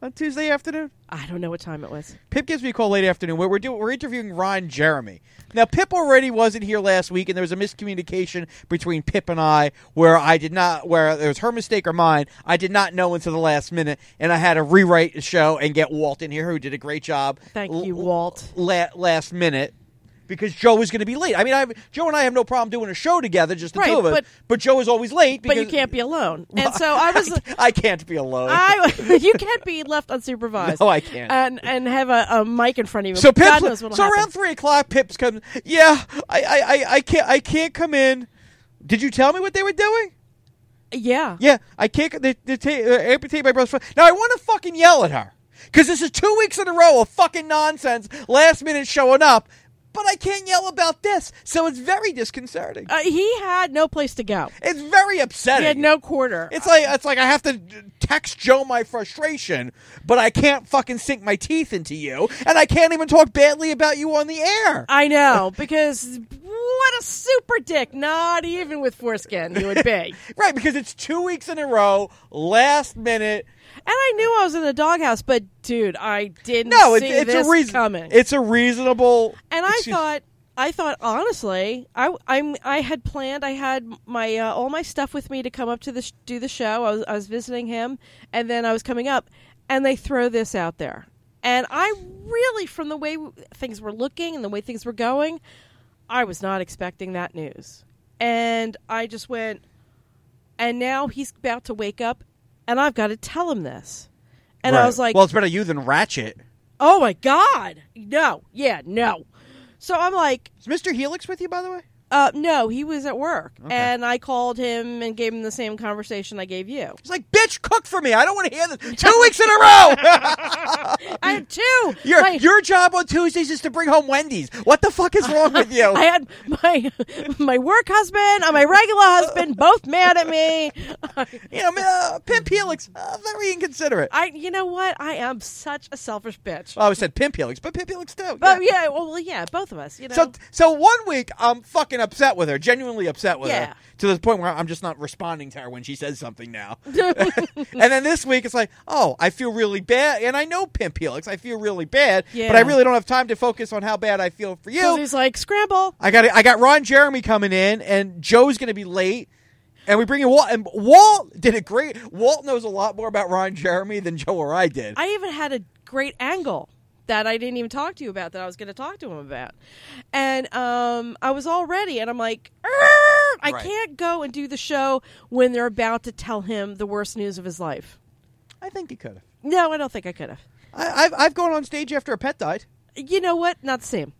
on Tuesday afternoon? I don't know what time it was. Pip gives me a call late afternoon. We're we're, doing, we're interviewing Ron Jeremy. Now, Pip already wasn't here last week, and there was a miscommunication between Pip and I, where I did not, where it was her mistake or mine. I did not know until the last minute, and I had to rewrite the show and get Walt in here, who did a great job. Thank l- you, Walt. La- last minute. Because Joe was going to be late. I mean, I, Joe and I have no problem doing a show together, just the Right, two of us. but- But Joe is always late. Because, But you can't be alone. And so I was... I, I can't be alone. I, you can't be left unsupervised. No, I can't. And and have a, a mic in front of you. So God Pip's, knows what'll so happen. around three o'clock, Pips comes. Yeah, I, I, I, I can't, I can't come in. Did you tell me what they were doing? Yeah. Yeah, I can't. They, they ta- uh, amputate my brother's foot. Now I want to fucking yell at her because this is two weeks in a row of fucking nonsense. Last minute showing up. But I can't yell about this, so it's very disconcerting. Uh, he had no place to go. It's very upsetting. He had no quarter. It's like it's like I have to text Joe my frustration, but I can't fucking sink my teeth into you, and I can't even talk badly about you on the air. I know, because what a super dick. Not even with foreskin you would be. Right, because it's two weeks in a row, last minute. And I knew I was in the doghouse, but dude, I didn't No, it's, see it's this a reason. coming. It's a reasonable. And I excuse- thought, I thought honestly, I I'm I had planned. I had my uh, all my stuff with me to come up to the sh- do the show. I was I was visiting him, and then I was coming up, and they throw this out there, and I really, from the way w- things were looking and the way things were going, I was not expecting that news, and I just went, and now he's about to wake up, and I've got to tell him this, and Right. I was like, well, it's better you than Ratchet. oh my God, no, yeah, no. So I'm like, Is Mister Helix with you, by the way? uh, no, he was at work, Okay. and I called him and gave him the same conversation I gave you. He's like, bitch, cook for me. I don't want to hear this. Two weeks in a row. I had two. Your My- your job on Tuesdays is to bring home Wendy's. What the fuck is wrong with you? I had my my work husband and my regular husband both mad at me. You know, uh, Pimp Helix, uh, very inconsiderate. I, you know what? I am such a selfish bitch. Well, I said Pimp Helix, but Pimp Helix too. But yeah, well, yeah, both of us. You know. So, so one week I'm fucking upset with her, genuinely upset with Yeah. her, to the point where I'm just not responding to her when she says something now. And then this week it's like, oh, I feel really bad, and I know Pimp Helix, I feel really bad, Yeah. but I really don't have time to focus on how bad I feel for 'Cause you. he's like, scramble. I got I got Ron Jeremy coming in, and Joe's going to be late. And we bring in Walt, and Walt did it great. Walt knows a lot more about Ron Jeremy than Joe or I did. I even had a great angle that I didn't even talk to you about that I was going to talk to him about. And um, I was all ready, and I'm like, "Arr! I Right. can't go and do the show when they're about to tell him the worst news of his life. I think you could have. No, I don't think I could have. I've I've gone on stage after a pet died. You know what? Not the same.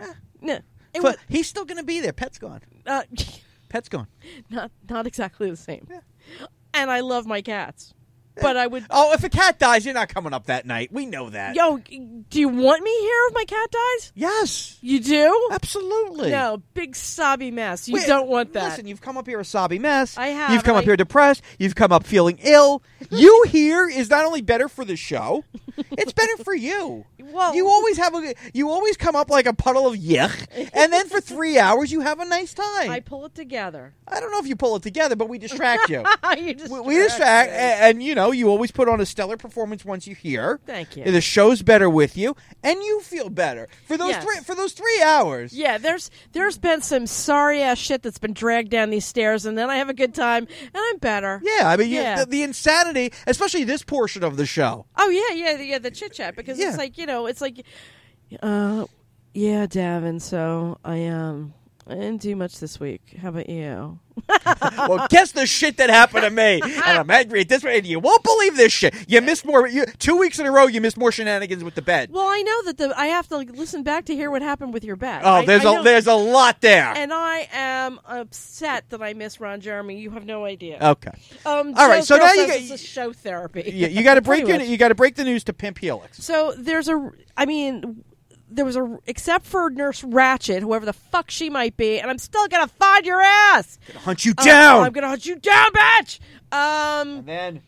No. It But was, he's still going to be there. Pet's gone. uh, Pet's gone. not not exactly the same. Yeah. And I love my cats. But I would... Oh, if a cat dies, you're not coming up that night. We know that. Yo, do you want me here if my cat dies? Yes. You do? Absolutely. No, big sobby mess. You Wait, don't want that. Listen, you've come up here a sobby mess. I have, You've come and up I- here depressed. You've come up feeling ill. You here is not only better for the show, it's better for you. Well- you always have a you always come up like a puddle of yuck, and then for three hours you have a nice time. I pull it together. I don't know if you pull it together, but we distract you. you just we, we distract, and, and you know you always put on a stellar performance once you're here. Thank you. The show's better with you, and you feel better for those Yes. three for those three hours. Yeah, there's there's been some sorry ass shit that's been dragged down these stairs, and then I have a good time, and I'm better. Yeah, I mean, you- Yeah. the, the insanity, especially this portion of the show. Oh yeah, yeah, yeah. The chit chat because Yeah. it's like you know, it's like, uh, yeah, Davin. So I um, I didn't do much this week. How about you? Well, guess the shit that happened to me, and I'm angry at this way. And you won't believe this shit. You missed more. You, two weeks in a row, you missed more shenanigans with the bed. Well, I know that the I have to like, listen back to hear what happened with your bet. Oh, I- there's I a know- there's a lot there. and I am upset that I miss Ron Jeremy. You have no idea. Okay, Um, All right, Joe's so girl now you says get- it's a show therapy. you, you got to break Pretty it. much. You got to break the news to Pimp Helix. So there's a, I mean, there was a, except for Nurse Ratchet, whoever the fuck she might be, and I'm still gonna find your ass. Hunt you Uh, down. I'm gonna hunt you down, bitch. Um, and then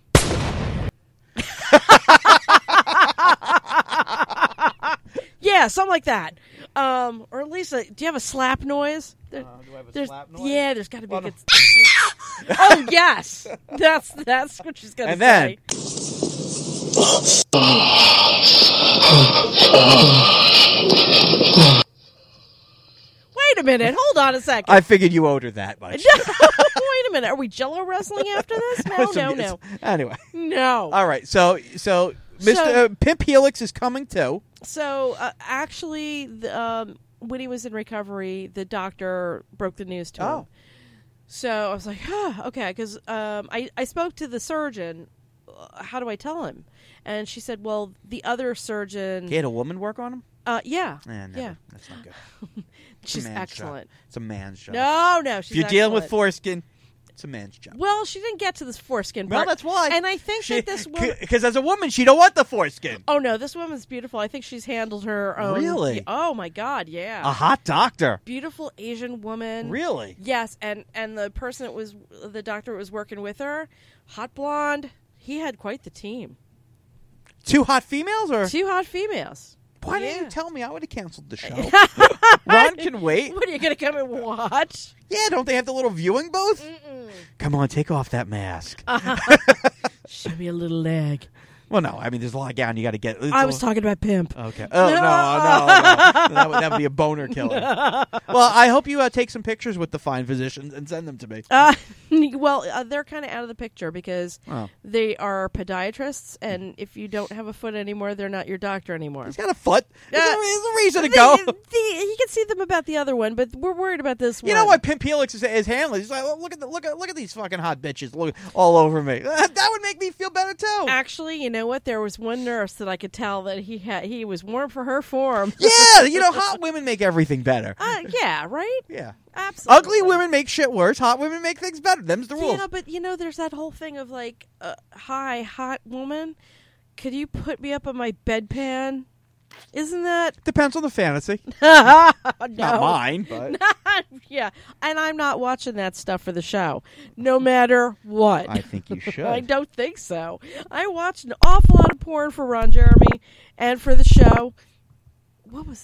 yeah, something like that. Um, or at least, a, do you have a slap noise? There- Uh, do I have a there's, slap noise? Yeah, there's got to be Well, a good. oh yes, that's that's what she's gonna And say. then- Wait a minute. Hold on a second. I figured you owed her that much. Wait a minute. Are we Jello wrestling after this? No, no, no. Anyway. No. All right. So, so Mister So- uh, Pimp Helix is coming too. So, uh, actually, the, um, when he was in recovery, the doctor broke the news to him. Oh. So I was like, huh, okay, because um, I, I spoke to the surgeon. Uh, how do I tell him? And she said, well, the other surgeon... He had a woman work on him? Uh, yeah. Eh, never. Yeah. That's not good. It's a She's man's excellent. job. It's a man's job. No, no, she's If you're dealing with excellent. foreskin, it's a man's job. Well, she didn't get to this foreskin Well, part. that's why. And I think that this woman... Because as a woman, she don't want the foreskin. Oh, no, this woman's beautiful. I think she's handled her own... Really? Oh, my God, yeah. A hot doctor. Beautiful Asian woman. Really? Yes, and, and the person that was... The doctor that was working with her, hot blonde, he had quite the team. Two hot females, or Two hot females. why Yeah. didn't you tell me? I would have canceled the show. Ron can wait. What, are you going to come and watch? Yeah, don't they have the little viewing booth? Come on, take off that mask. Show me a little leg. Well, no, I mean, there's a lot of gown you got to get. I was talking about pimp. Okay. Oh, no, no, no. That, would, that would be a boner killer. Well, I hope you uh, take some pictures with the fine physicians and send them to me. Uh, well, uh, they're kind of out of the picture because Oh. they are podiatrists, and if you don't have a foot anymore, they're not your doctor anymore. He's got a foot. There's, Uh, a, there's a reason to The- go. the- you can see them about the other one, but we're worried about this one. You know what Pimp Helix is, is handling? He's like, oh, look at the, look at look at these fucking hot bitches look all over me. That would make me feel better too. Actually, you know what? There was one nurse that I could tell that he had he was warm for her form. Yeah, you know, hot women make everything better. Uh, yeah, right? Yeah. Absolutely. Ugly women make shit worse. Hot women make things better. Them's the rules. Yeah, but you know, there's that whole thing of like, uh, hi, hot woman, could you put me up on my bedpan? Isn't that Depends on the fantasy. no? Not mine, but Yeah, and I'm not watching that stuff for the show, no matter what. I think you should. I don't think so. I watched an awful lot of porn for Ron Jeremy and for the show. What was?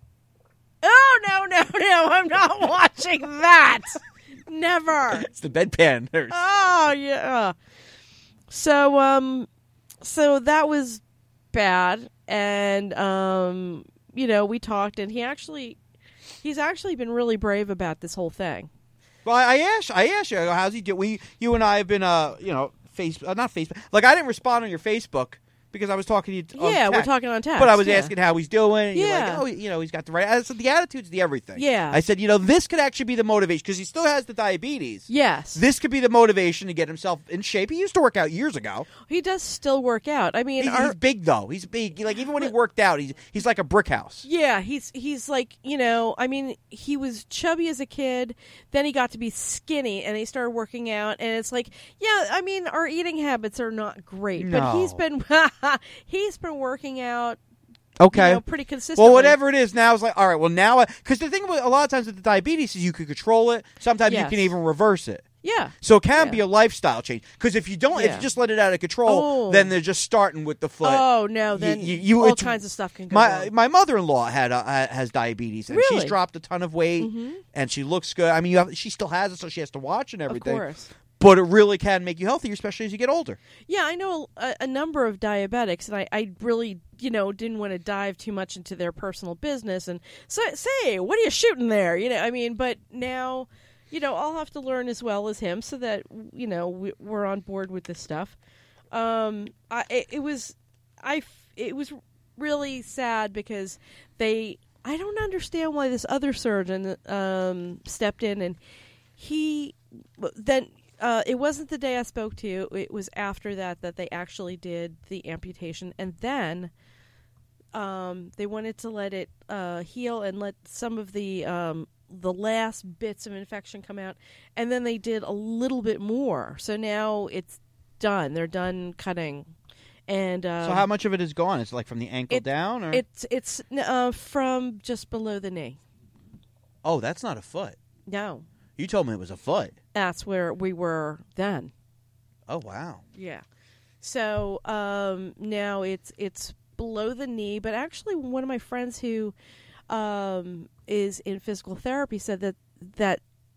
Oh no no no! I'm not watching that. Never. It's the bedpan nurse. Oh yeah. So um, so that was bad, and um, you know, we talked, and he actually, he's actually been really brave about this whole thing. Well, I asked, I asked you, I go, how's he doing? We, you and I have been, uh, you know, face, uh, not Facebook. Like I didn't respond on your Facebook because I was talking to you. t- on Yeah, we're text. talking on text. But I was yeah. asking how he's doing. And you're Yeah. like, oh, you know, he's got the right. I said the attitude's the everything. Yeah. I said, you know, this could actually be the motivation because he still has the diabetes. Yes. This could be the motivation to get himself in shape. He used to work out years ago. He does still work out. I mean, He- our, he's big though. He's big. Like even when he worked out, he's he's like a brick house. yeah, he's he's like, you know, I mean, he was chubby as a kid, then he got to be skinny, and he started working out, and it's like, yeah, I mean, our eating habits are not great, but he's No. been he's been working out, Okay. you know, pretty consistently. Well, whatever it is now is like, all right, well, now, because the thing with a lot of times with the diabetes is you can control it. Sometimes you Yes. can even reverse it. Yeah. So it can Yeah. be a lifestyle change. Because if you don't, if Yeah. you just let it out of control, Oh. then they're just starting with the foot. Oh no! Then you- you- all it's- kinds of stuff can go My wrong. my mother in law had uh, ha- has diabetes and she's Really? dropped a ton of weight Mhm. and she looks good. I mean, you have, she still has it, so she has to watch and Of everything. course. But it really can make you healthier, especially as you get older. Yeah, I know a, a number of diabetics, and I, I really, you know, didn't want to dive too much into their personal business and say, say, what are you shooting there? You know, I mean, but now, you know, I'll have to learn as well as him so that, you know, we, we're on board with this stuff. Um, I, it, it was, I, f- it was really sad because they, I don't understand why this other surgeon um, stepped in and he then. Uh, it wasn't the day I spoke to you. It was after that that they actually did the amputation, and then um, they wanted to let it uh, heal and let some of the um, the last bits of infection come out, and then they did a little bit more. So now it's done. They're done cutting, and um, So how much of it is gone? It's like from the ankle it- down, or it's it's uh, from just below the knee. oh, that's not a foot. No, You told me it was a foot. that's where we were then. Oh wow. Yeah. So um, now it's it's below the knee, but actually one of my friends who um, is in physical therapy said that that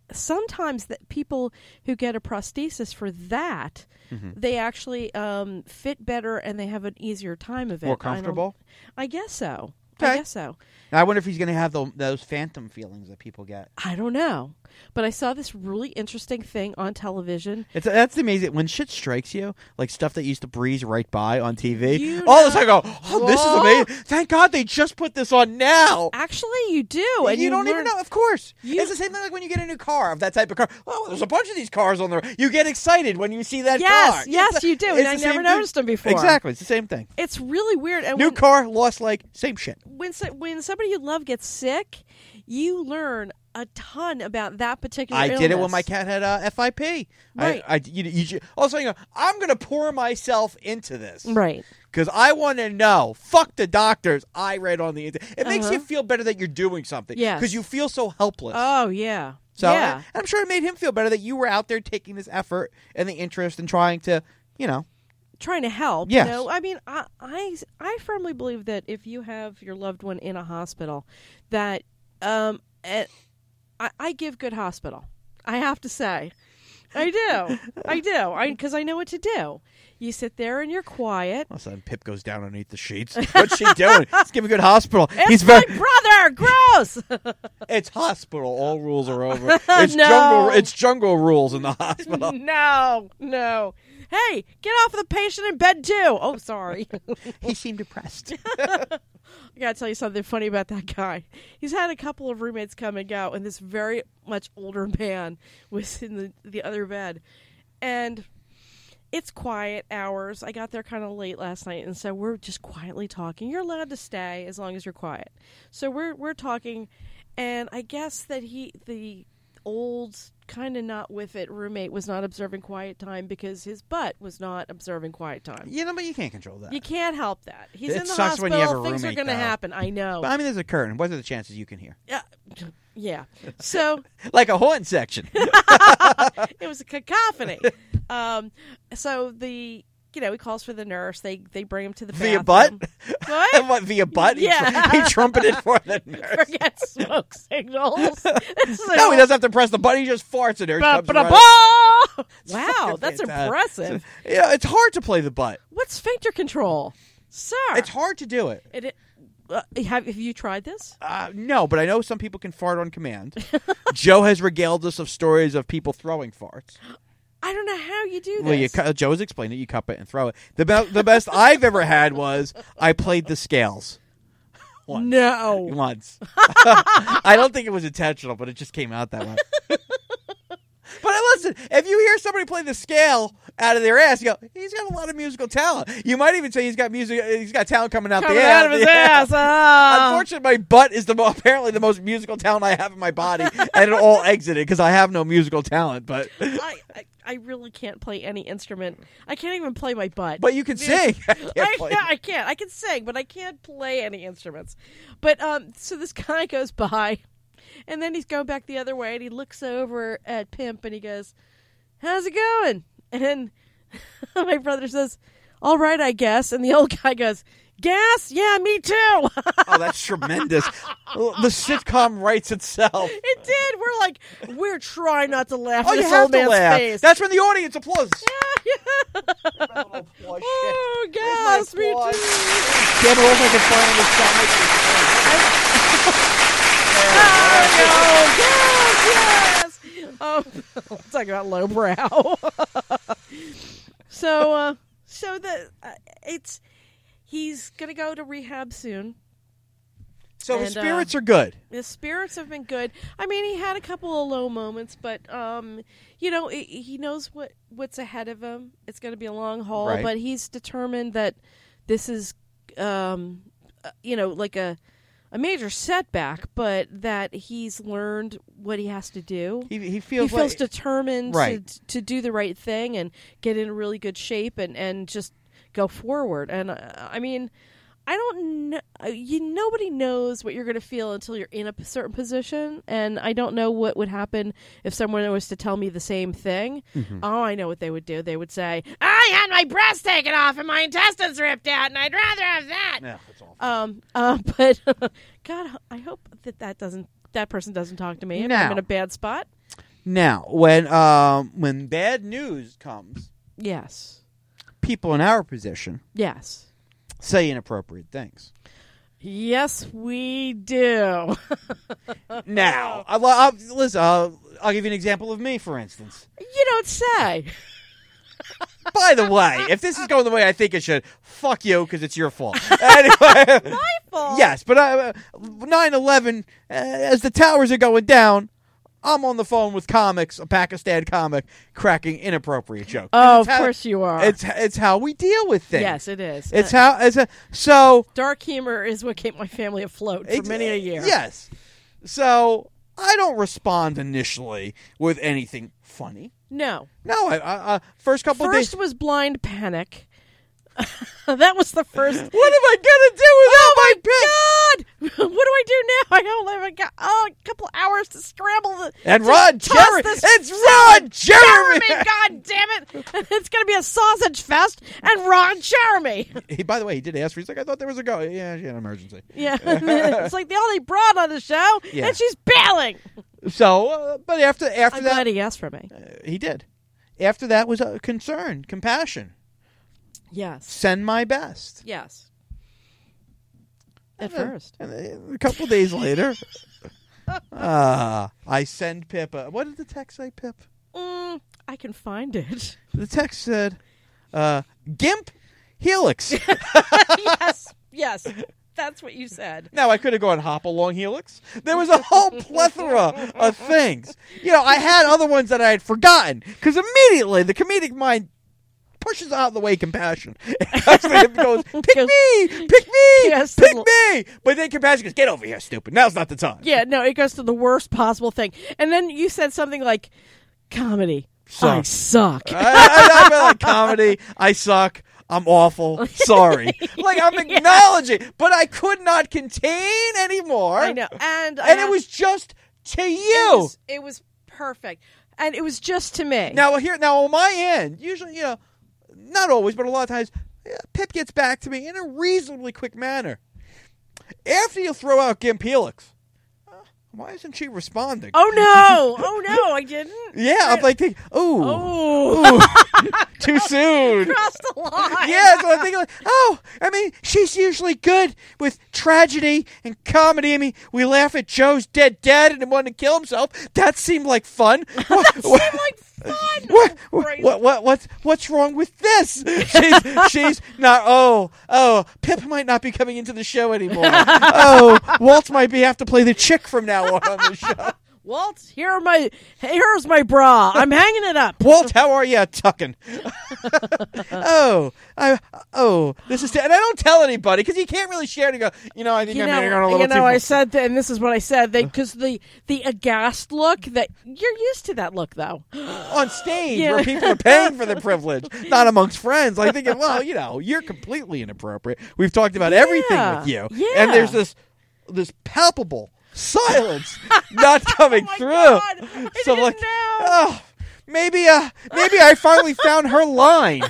sometimes that people who get a prosthesis for that, Mm-hmm. they actually um, fit better and they have an easier time of it. More I don't- comfortable? I, guess so. Okay. I guess so. Now, I wonder if he's going to have the, those phantom feelings that people get. I don't know. But I saw this really interesting thing on television. It's that's amazing when shit strikes you, like stuff that used to breeze right by on T V. You All of a sudden, I know- go, "Oh, this is What? amazing! Thank God they just put this on now." Actually, you do. And And you, don't even learn- know, of course. You- It's the same thing like when you get a new car of that type of car. Oh, there's a bunch of these cars on the road. You get excited when you see that Yes, car. yes, It's a- you do. it's And the I same never thing. noticed them before. Exactly, it's the same thing. It's really weird. And New when, car, lost leg, same shit. when so- when somebody you love gets sick, you learn a ton about that particular I did it when illness. my cat had uh, F I P. Right. I, I, you, you, ju- all of a sudden, you go, I'm going to pour myself into this. Right. Because I want to know. Fuck the doctors. I read on the internet. It makes Uh-huh. you feel better that you're doing something. Yes. Because you feel so helpless. Oh, yeah. so yeah. and I'm sure it made him feel better that you were out there taking this effort and the interest and trying to, you know. Trying to help. Yes. You know? I mean, I, I, I firmly believe that if you have your loved one in a hospital, that um, eh, I, I give good hospital. I have to say. I do. I do. I Because I know what to do. You sit there and you're quiet. All of a sudden, Pip goes down underneath the sheets. What's she doing? Let's give a good hospital. It's He's my very. brother! Gross! It's hospital. All rules are over. It's No. jungle. It's jungle rules in the hospital. No, no. Hey, get off the patient in bed too. Oh, sorry. He seemed depressed. I gotta tell you something funny about that guy. He's had a couple of roommates come and go, and this very much older man was in the, the other bed. And it's quiet hours. I got there kind of late last night, and so we're just quietly talking. You're allowed to stay as long as you're quiet. So we're we're talking, and I guess that he the old kind of not with it roommate was not observing quiet time because his butt was not observing quiet time. You know, but you can't control that. You can't help that. He's It in the sucks when hospital. you have a Things are roommate, going to though. happen. I know. But I mean, there's a curtain. What are the chances you can hear? Yeah. Yeah. So Like a horn section. it was a cacophony. Um, so the you know he calls for the nurse. They they bring him to the Via bathroom. butt? What? What, via butt? He tr- Yeah. He, trumpeted for the nurse. Forget smoke signals. So- No, he doesn't have to press the button. He just farts and there Ba- comes ba- da- running. ba! Wow, that's Fantastic. impressive. Yeah, it's hard to play the butt. What's sphincter control, sir? It's hard to do it. It, it, uh, have have you tried this? Uh, no, but I know some people can fart on command. Joe has regaled us of stories of people throwing farts. I don't know how you do this. Well, you cu- Joe has explained it. You cup it and throw it. The, be- the best I've ever had was I played the scales. Once. No. Once. I don't think it was intentional, but it just came out that way. But listen, if you hear somebody play the scale out of their ass, you go, he's got a lot of musical talent. You might even say he's got music. He's got talent coming out Coming the ass. out of his Yeah. ass. Ah. Unfortunately, my butt is the mo- apparently the most musical talent I have in my body, and it all exited because I have no musical talent. But I, I I really can't play any instrument. I can't even play my butt. but you can sing. I I can't can't, play. I can't. I can sing, but I can't play any instruments. But um, so this guy goes by, and then he's going back the other way, and he looks over at Pimp, and he goes, "How's it going?" And my brother says, "All right, I guess." And the old guy goes, "Gas? Yeah, me too." Oh, that's tremendous. The sitcom writes itself. It did. We're like, we're trying not to laugh Oh, at you this have old to man's laugh. face. That's when the audience applauds. Oh, Where's gas, my me applause? too. Damn it, also I can find on the stomach. Oh, no, yes, yes. Oh, let's talk about lowbrow. so, uh, so the uh, it's he's gonna go to rehab soon. So And, his uh, spirits are good. His spirits have been good. I mean, he had a couple of low moments, but um, you know, he he knows what what's ahead of him. It's going to be a long haul, Right. but he's determined that this is, um, uh, you know, like a a major setback, but that he's learned what he has to do. He, he feels he feels like, determined Right. to to do the right thing and get in really good shape and, and just go forward. And uh, I mean, I don't know. You nobody knows what you're going to feel until you're in a p- certain position, and I don't know what would happen if someone was to tell me the same thing. Mm-hmm. Oh, I know what they would do. They would say, "I had my breast taken off and my intestines ripped out, and I'd rather have that." Yeah, that's awful. Um, uh, but God, I hope that that doesn't that person doesn't talk to me if No. I'm in a bad spot. Now, when um, when bad news comes, Yes. people in our position Yes. say inappropriate things. Yes, we do. Now, I'll, I'll, listen, I'll, I'll give you an example of me, for instance. You don't say. By the way, if this is going the way I think it should, fuck you, because it's your fault. Anyway, My fault. yes, but uh, nine eleven, uh, as the towers are going down, I'm on the phone with comics, a Pakistan comic, cracking inappropriate jokes. Oh, It's of how- course you are. It's it's how we deal with things. Yes, it is. It's Uh, how it's a, so dark humor is what kept my family afloat for Ex- many a year. Yes. So I don't respond initially with anything funny. No. No, I, I, I first couple of First days. was blind panic. That was the first. What am I gonna do without my pet? God! What do I do now? I only have a, go- oh, a couple hours to scramble the. And to Ron toss Jeremy. this It's salad. Ron Jeremy. Jeremy, God damn it! It's gonna be a sausage fest and Ron Jeremy. He, by the way, he did ask me. He's like, I thought there was a go. Yeah, she had an emergency. Yeah, it's like the only broad on the show, Yeah. and she's bailing. So, uh, but after after I'm that, glad he asked for me. uh, he did. After that was uh, concern, compassion. Yes, Send my best. yes. At And then- first, and then a couple days later, uh, I send Pip. A, what did the text say, Pip? mm, I can find it. The text said, uh, "Gimp Helix." Yes, yes. That's what you said. Now, I could have gone hop along Helix. There was a whole plethora of things. You know, I had other ones that I had forgotten because immediately the comedic mind pushes out of the way compassion. It goes, pick me, pick me, Yes, pick the- me. But then compassion goes, get over here, stupid. Now's not the time. Yeah, no, it goes to the worst possible thing. And then you said something like, comedy. Suck. I suck. I, I, I feel like comedy. I suck. I'm awful. Sorry. Like, I'm acknowledging. But I could not contain anymore. I know. And, And uh, it was just to it you. was, it was perfect. And it was just to me. Now here, now on my end, usually, you know, not always, but a lot of times, yeah, Pip gets back to me in a reasonably quick manner. After you throw out Gimp Helix, uh, why isn't she responding? Oh, no. Oh, no, I didn't. Yeah, I'm like, thinking, ooh, Oh. ooh, too soon. Crossed the line. Yeah, so I'm thinking, like, oh, I mean, she's usually good with tragedy and comedy. I mean, we laugh at Joe's dead dad and him wanting to kill himself. That seemed like fun. What, That seemed like fun. What, Oh, what, crazy. what, what, what's, what's wrong with this? She's, she's not, oh, oh, Pip might not be coming into the show anymore. Oh, Walt might be have to play the chick from now on on the show. Walt, here are my, here's my bra. I'm hanging it up. Walt, how are you? Tucking. oh, I, oh, this is, t- and I don't tell anybody because you can't really share it and go, you know, I think You I'm hitting on a know, little you know, too I far. said that, and this is what I said, because the the aghast look that you're used to that look though. on stage Yeah. where people are paying for the privilege, not amongst friends. Like thinking, well, you know, you're completely inappropriate. We've talked about everything Yeah. with you, Yeah. and there's this this palpable silence not coming Oh my through. God, I so didn't like, know. oh, maybe, uh, maybe I finally found her line.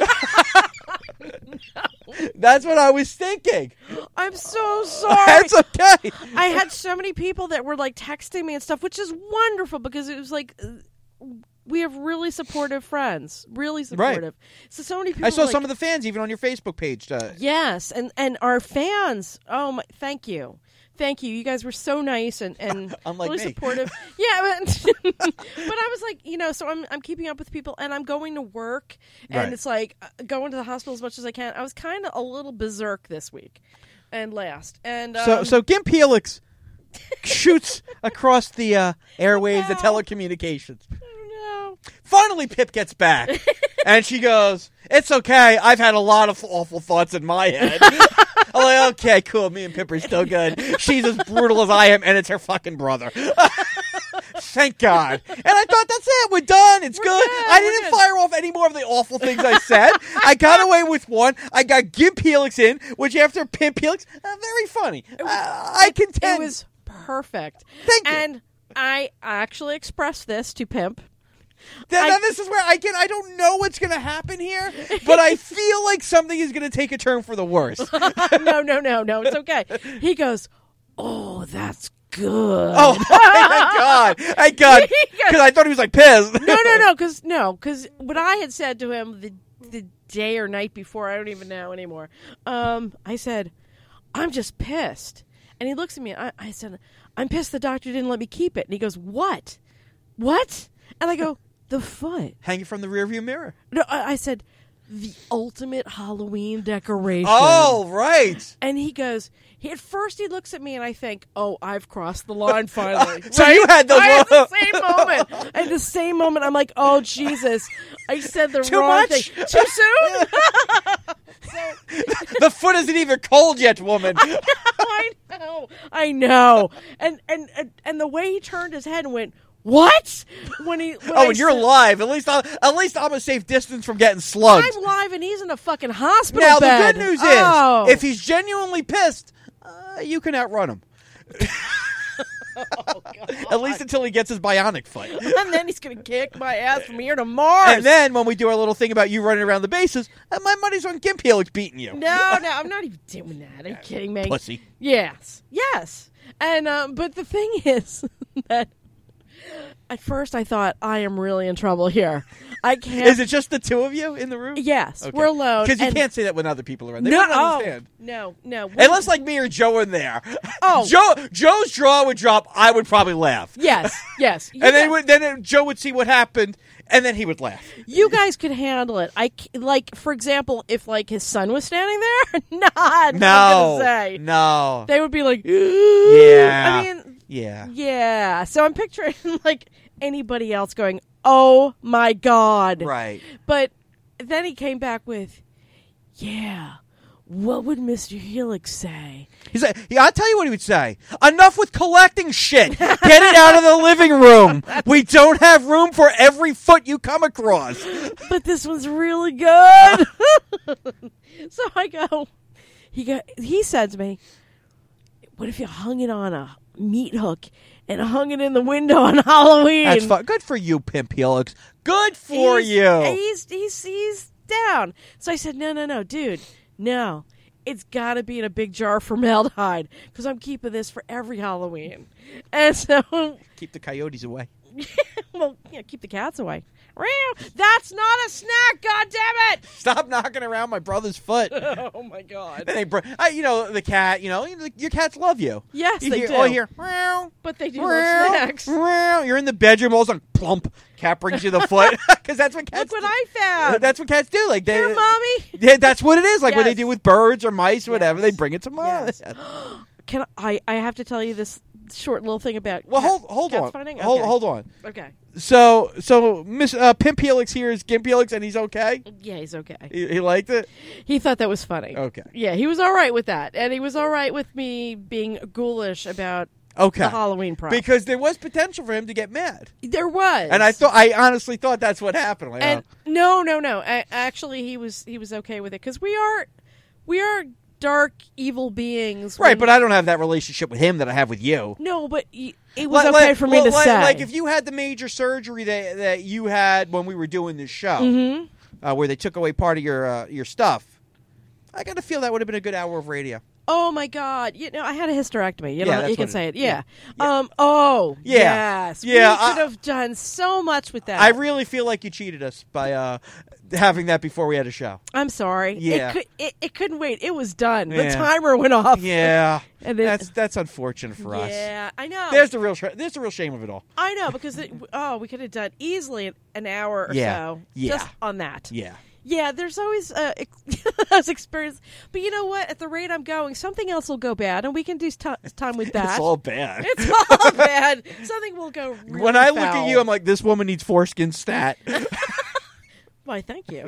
That's what I was thinking. I'm so sorry. That's okay. I had so many people that were like texting me and stuff, which is wonderful because it was like uh, we have really supportive friends, really supportive. So so many people. I saw like, some of the fans even on your Facebook page. Uh, yes, and and our fans. Oh my! Thank you. Thank you. You guys were so nice and, and Unlike really me. supportive. Yeah, but, but I was like, you know, so I'm I'm keeping up with people and I'm going to work and Right. it's like uh, going to the hospital as much as I can. I was kind of a little berserk this week and last. And um, So, so Gimp Helix shoots across the uh, airwaves, the No. telecommunications. no. Finally, Pip gets back, and she goes, "It's okay. I've had a lot of awful thoughts in my head." I'm like, "Okay, cool. Me and Pip are still good. She's as brutal as I am, and it's her fucking brother." Thank God. And I thought, that's it. We're done. It's We're good. good. I We're didn't good. fire off any more of the awful things I said. I got away with one. I got Gimp Helix in, which after Pimp Helix, uh, very funny. Uh, I contend. It was perfect. Thank you. And I actually expressed this to Pimp. Then, I- then this is where I get. I don't know what's going to happen here, but I feel like something is going to take a turn for the worse. no, no, no, no. It's okay. He goes, oh, that's good. Oh, thank God. Thank God. Because I thought he was like pissed. no, no, no, because no, because what I had said to him the the day or night before, I don't even know anymore. Um, I said, I'm just pissed, and he looks at me. I, I said, I'm pissed the doctor didn't let me keep it, and he goes, what, what? And I go, the foot. Hanging from the rearview mirror. No, I, I said, the ultimate Halloween decoration. Oh, right. And he goes, he, at first he looks at me and I think, oh, I've crossed the line finally. So Right? you had those I had lo- the same moment. At the same moment, I'm like, oh, Jesus. I said the Too wrong much? thing. Too soon? The foot isn't even cold yet, woman. I know. I know. And, and, and, and the way he turned his head and went, what? When he when Oh, I and you're said, live. At least, I'm, at least I'm a safe distance from getting slugged. I'm live and he's in a fucking hospital Now, bed. the good news Oh. is, if he's genuinely pissed, uh, you can outrun him. Oh, God. At least until he gets his bionic foot. And then he's going to kick my ass from here to Mars. And then when we do our little thing about you running around the bases, uh, my money's on Gimp Helix beating you. No, no, I'm not even doing that. Are you kidding me? Pussy. Yes, yes. And um, but the thing is that at first I thought I am really in trouble here. I can't. Is it just the two of you in the room? Yes, Okay. we're alone. Because you and- can't say that when other people are around. They No, wouldn't oh, understand. no, no. Unless like me or Joe in there. Oh. Joe Joe's jaw would drop. I would probably laugh. Yes, yes. You And then guys- would, then it- Joe would see what happened, and then he would laugh. you guys could handle it. I c- like, for example, if like his son was standing there, not. No, I'm gonna say no, they would be like, Yeah. I mean, yeah. yeah. So I'm picturing like anybody else going, "Oh my God!" Right. But then he came back with, "Yeah, what would Mister Helix say?" He's like, yeah, I'll tell you what he would say. Enough with collecting shit. Get it out of the living room. We don't have room for every foot you come across. But this one's really good. So I go, he go, he said to me, "What if you hung it on a meat hook and hung it in the window on Halloween?" That's fun. Good for you, Pimp Helix. Good for he's, you. He's he's he's down. So I said, "No, no, no, dude, no. It's got to be in a big jar of formaldehyde because I'm keeping this for every Halloween." And so, Keep the coyotes away. well, yeah, keep the cats away. That's not a snack, God damn it! Stop knocking around my brother's foot. Oh my God! And they br- I, you know, the cat, you know, your cats love you. Yes, you they hear, do. Oh, here. Meow, But they do love meow, snacks. meow. You're in the bedroom, all of a sudden, plump. Cat brings you the foot. Because that's what cats Look what do. I found. That's what cats do. Like they, Here, mommy. Yeah, that's what it is. Like what they Yes. do with birds or mice or whatever. Yes. They bring it to mom. Yes. Can I? I have to tell you this short little thing about. Well, cat- hold hold cats on. finding? Hold Okay. hold on. Okay. So so Miss uh, Pimp Helix here is Gimp Helix, and he's okay. Yeah, he's okay. He, he liked it. He thought that was funny. Okay. Yeah, he was all right with that, and he was all right with me being ghoulish about Okay. the Halloween prop. Because there was potential for him to get mad, there was, and I thought I honestly thought that's what happened. Like, and oh. no, no, no. A- actually, he was he was okay with it because we are we are dark evil beings. Right, when- but I don't have that relationship with him that I have with you. no, but y- it was Like- okay like- for me well, to like, say. Like if you had the major surgery that that you had when we were doing this show, Mhm. uh, where they took away part of your uh, your stuff, I got to feel that would have been a good hour of radio. Oh my God! You know, I had a hysterectomy. You know, Yeah, that's you can what it say is. it. Yeah. Yeah. Um. Oh. Yeah. Yes. Yeah, We I- could have done so much with that. I really feel like you cheated us by uh, having that before we had a show. I'm sorry. Yeah. It, could, it, it couldn't wait. It was done. The Yeah. timer went off. Yeah, And it- that's that's unfortunate for us. Yeah, I know. There's the real sh- there's the real shame of it all. I know because it, oh, we could have done easily an hour or Yeah. so Yeah. just on that. Yeah. Yeah, there's always uh, ex- experience, but you know what? At the rate I'm going, something else will go bad, and we can do t- time with that. It's all bad. It's all bad. Something will go. Really when I look foul. at you, I'm like, this woman needs foreskin stat. Why, thank you.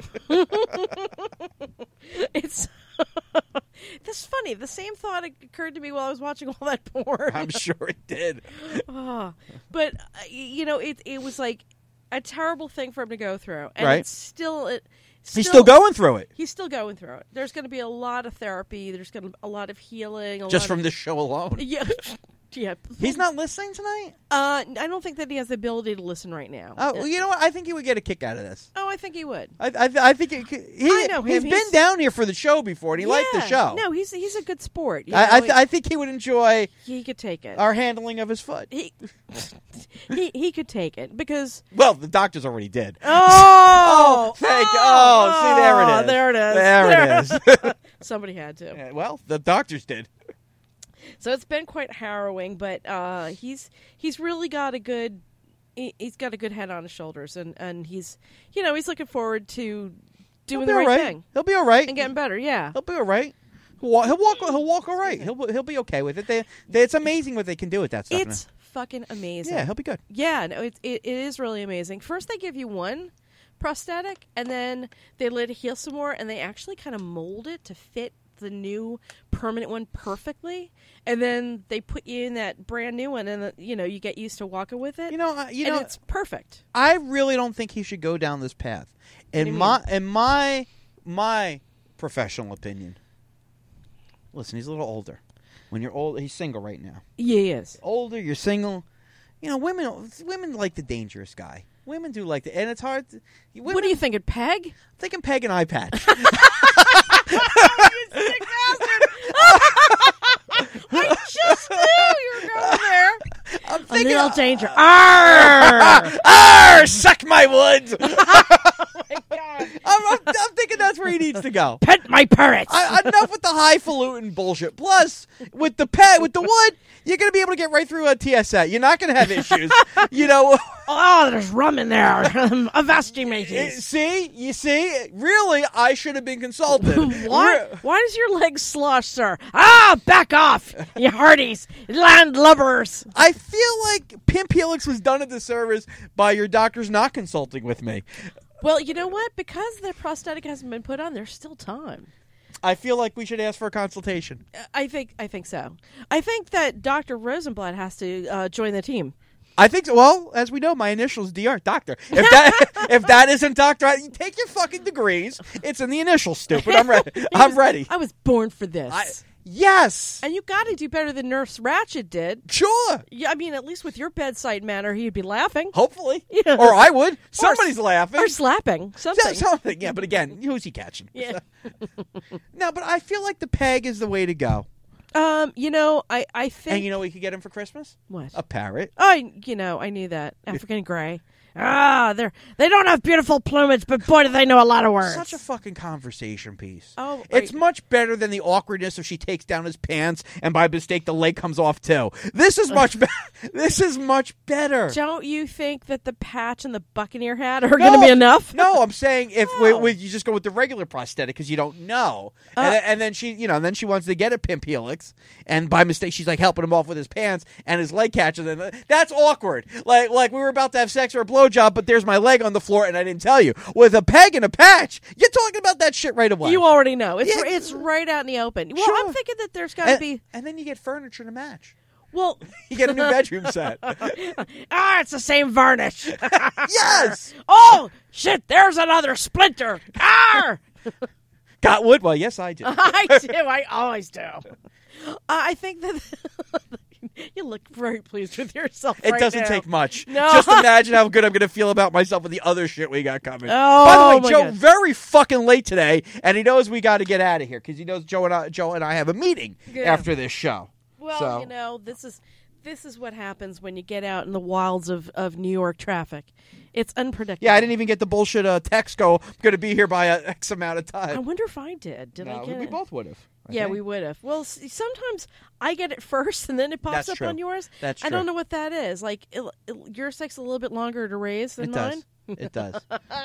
It's that's funny. The same thought occurred to me while I was watching all that porn. I'm sure it did. Oh, but uh, y- you know, it it was like a terrible thing for him to go through, and Right. it's still it. He's still going through it. He's still going through it. There's going to be a lot of therapy. There's going to be a lot of healing. A Just lot from of, this show alone. yeah. Yeah. He's not listening tonight? Uh, I don't think that he has the ability to listen right now. Oh, well, you know what? I think he would get a kick out of this. Oh, I think he would. I, I, I think it, he, I know he's him. been He's- down here for the show before, and he yeah. liked the show. No, he's he's a good sport. you I, I, know, th- I think he would enjoy he, he could take it. our handling of his foot. he, he he could take it because Well, the doctors already did. oh, thank oh, see there it oh, is. there it is, There it is. Somebody had to. Yeah, well, the doctors did. So it's been quite harrowing, but uh, he's he's really got a good he, he's got a good head on his shoulders, and, and he's you know he's looking forward to He'll doing be the right all right. thing He'll be all right. and getting better. Yeah, He'll be all right. He'll walk. He'll walk. He'll walk all right. He'll he'll be okay with it. They, they, it's amazing what they can do with that stuff. it's fucking amazing. yeah, he'll be good. Yeah, no, it, it it is really amazing. First, they give you one prosthetic, and then they let it heal some more, and they actually kind of mold it to fit the new permanent one perfectly, and then they put you in that brand new one, and uh, you know you get used to walking with it. You know, uh, you and know, it's perfect. I really don't think he should go down this path. do In you my in my my professional opinion. Listen, he's a little older. When you're old, he's single right now. Yeah, he is. Older, you're single. You know, women women like the dangerous guy. Women do like the, and it's hard. To, women, What are you thinking, Peg? thinking? Peg and eye patch. I just knew you were going there. I'm A thinking. little danger. Arr! Arr, suck my wood. My God. I'm, I'm, I'm thinking that's where he needs to go. Pet my parrots. I, enough with the highfalutin bullshit. Plus, with the pet, with the wood, you're going to be able to get right through a T S A. You're not going to have issues. You know. Oh, there's rum in there. Avast, Eh, mateys. See, you see, really, I should have been consulted. What? Re- Why does your leg slosh, sir? Ah, back off, you hardies, landlubbers. I feel like Pimp Helix was done a disservice by your doctors not consulting with me. Well, you know what? Because the prosthetic hasn't been put on, there's still time. I feel like we should ask for a consultation. Uh, I think. I think so. I think that Doctor Rosenblatt has to uh, join the team. I think, so. Well, as we know, my initials D R, doctor. If that if that isn't doctor, I, take your fucking degrees. It's in the initials, stupid. I'm ready. I'm ready. I was born for this. I, yes, and you got to do better than Nurse Ratched did. sure. Yeah, I mean, at least with your bedside manner, he'd be laughing Hopefully, Yeah. or I would. Somebody's laughing. or slapping something. So- something. Yeah, but again, who's he catching? Yeah. No, but I feel like the peg is the way to go. Um, you know, I I think And you know what we could get him for Christmas? what? A parrot. I, you know, I knew that. African gray. Ah, they're they don't have beautiful plumage, but boy, do they know a lot of words. Such a fucking conversation piece. Oh, it's right. much better than the awkwardness if she takes down his pants and by mistake the leg comes off too. This is much better. This is much better. Don't you think that the patch and the Buccaneer hat are going to be enough? No, I'm saying if No. we, we, you just go with the regular prosthetic because you don't know, Uh, and, then- and then she, you know, and then she wants to get a Pimp Helix, and by mistake she's like helping him off with his pants, and his leg catches, and that's awkward. Like, like we were about to have sex or a blowjob, but there's my leg on the floor, and I didn't tell you. With a peg and a patch, you're talking about that shit right away. You already know. It's Yeah. it's right out in the open. Well, Sure. I'm thinking that there's got to and, be. and then you get furniture to match. Well, You get a new bedroom set. ah, it's the same varnish. Yes. Oh shit! There's another splinter. Ah! Got wood? Well, yes, I do. I do. I always do. Uh, I think that you look very pleased with yourself. It right doesn't now. take much. No. Just imagine how good I'm going to feel about myself with the other shit we got coming. Oh, By the way, my Joe, God. very fucking late today, and he knows we got to get out of here because he knows Joe and I, Joe and I have a meeting Yeah. after this show. Well, So- you know, this is this is what happens when you get out in the wilds of, of New York traffic. It's unpredictable. Yeah, I didn't even get the bullshit uh, text go, I'm going to be here by a X amount of I time. wonder if I did. Did I No, get we it? both would have. I Yeah, think. we would have. Well, s- sometimes I get it first, and then it pops That's up true. on yours. That's I true. don't know what that is. Like, it, it, yours takes a little bit longer to raise than It mine. does. It does.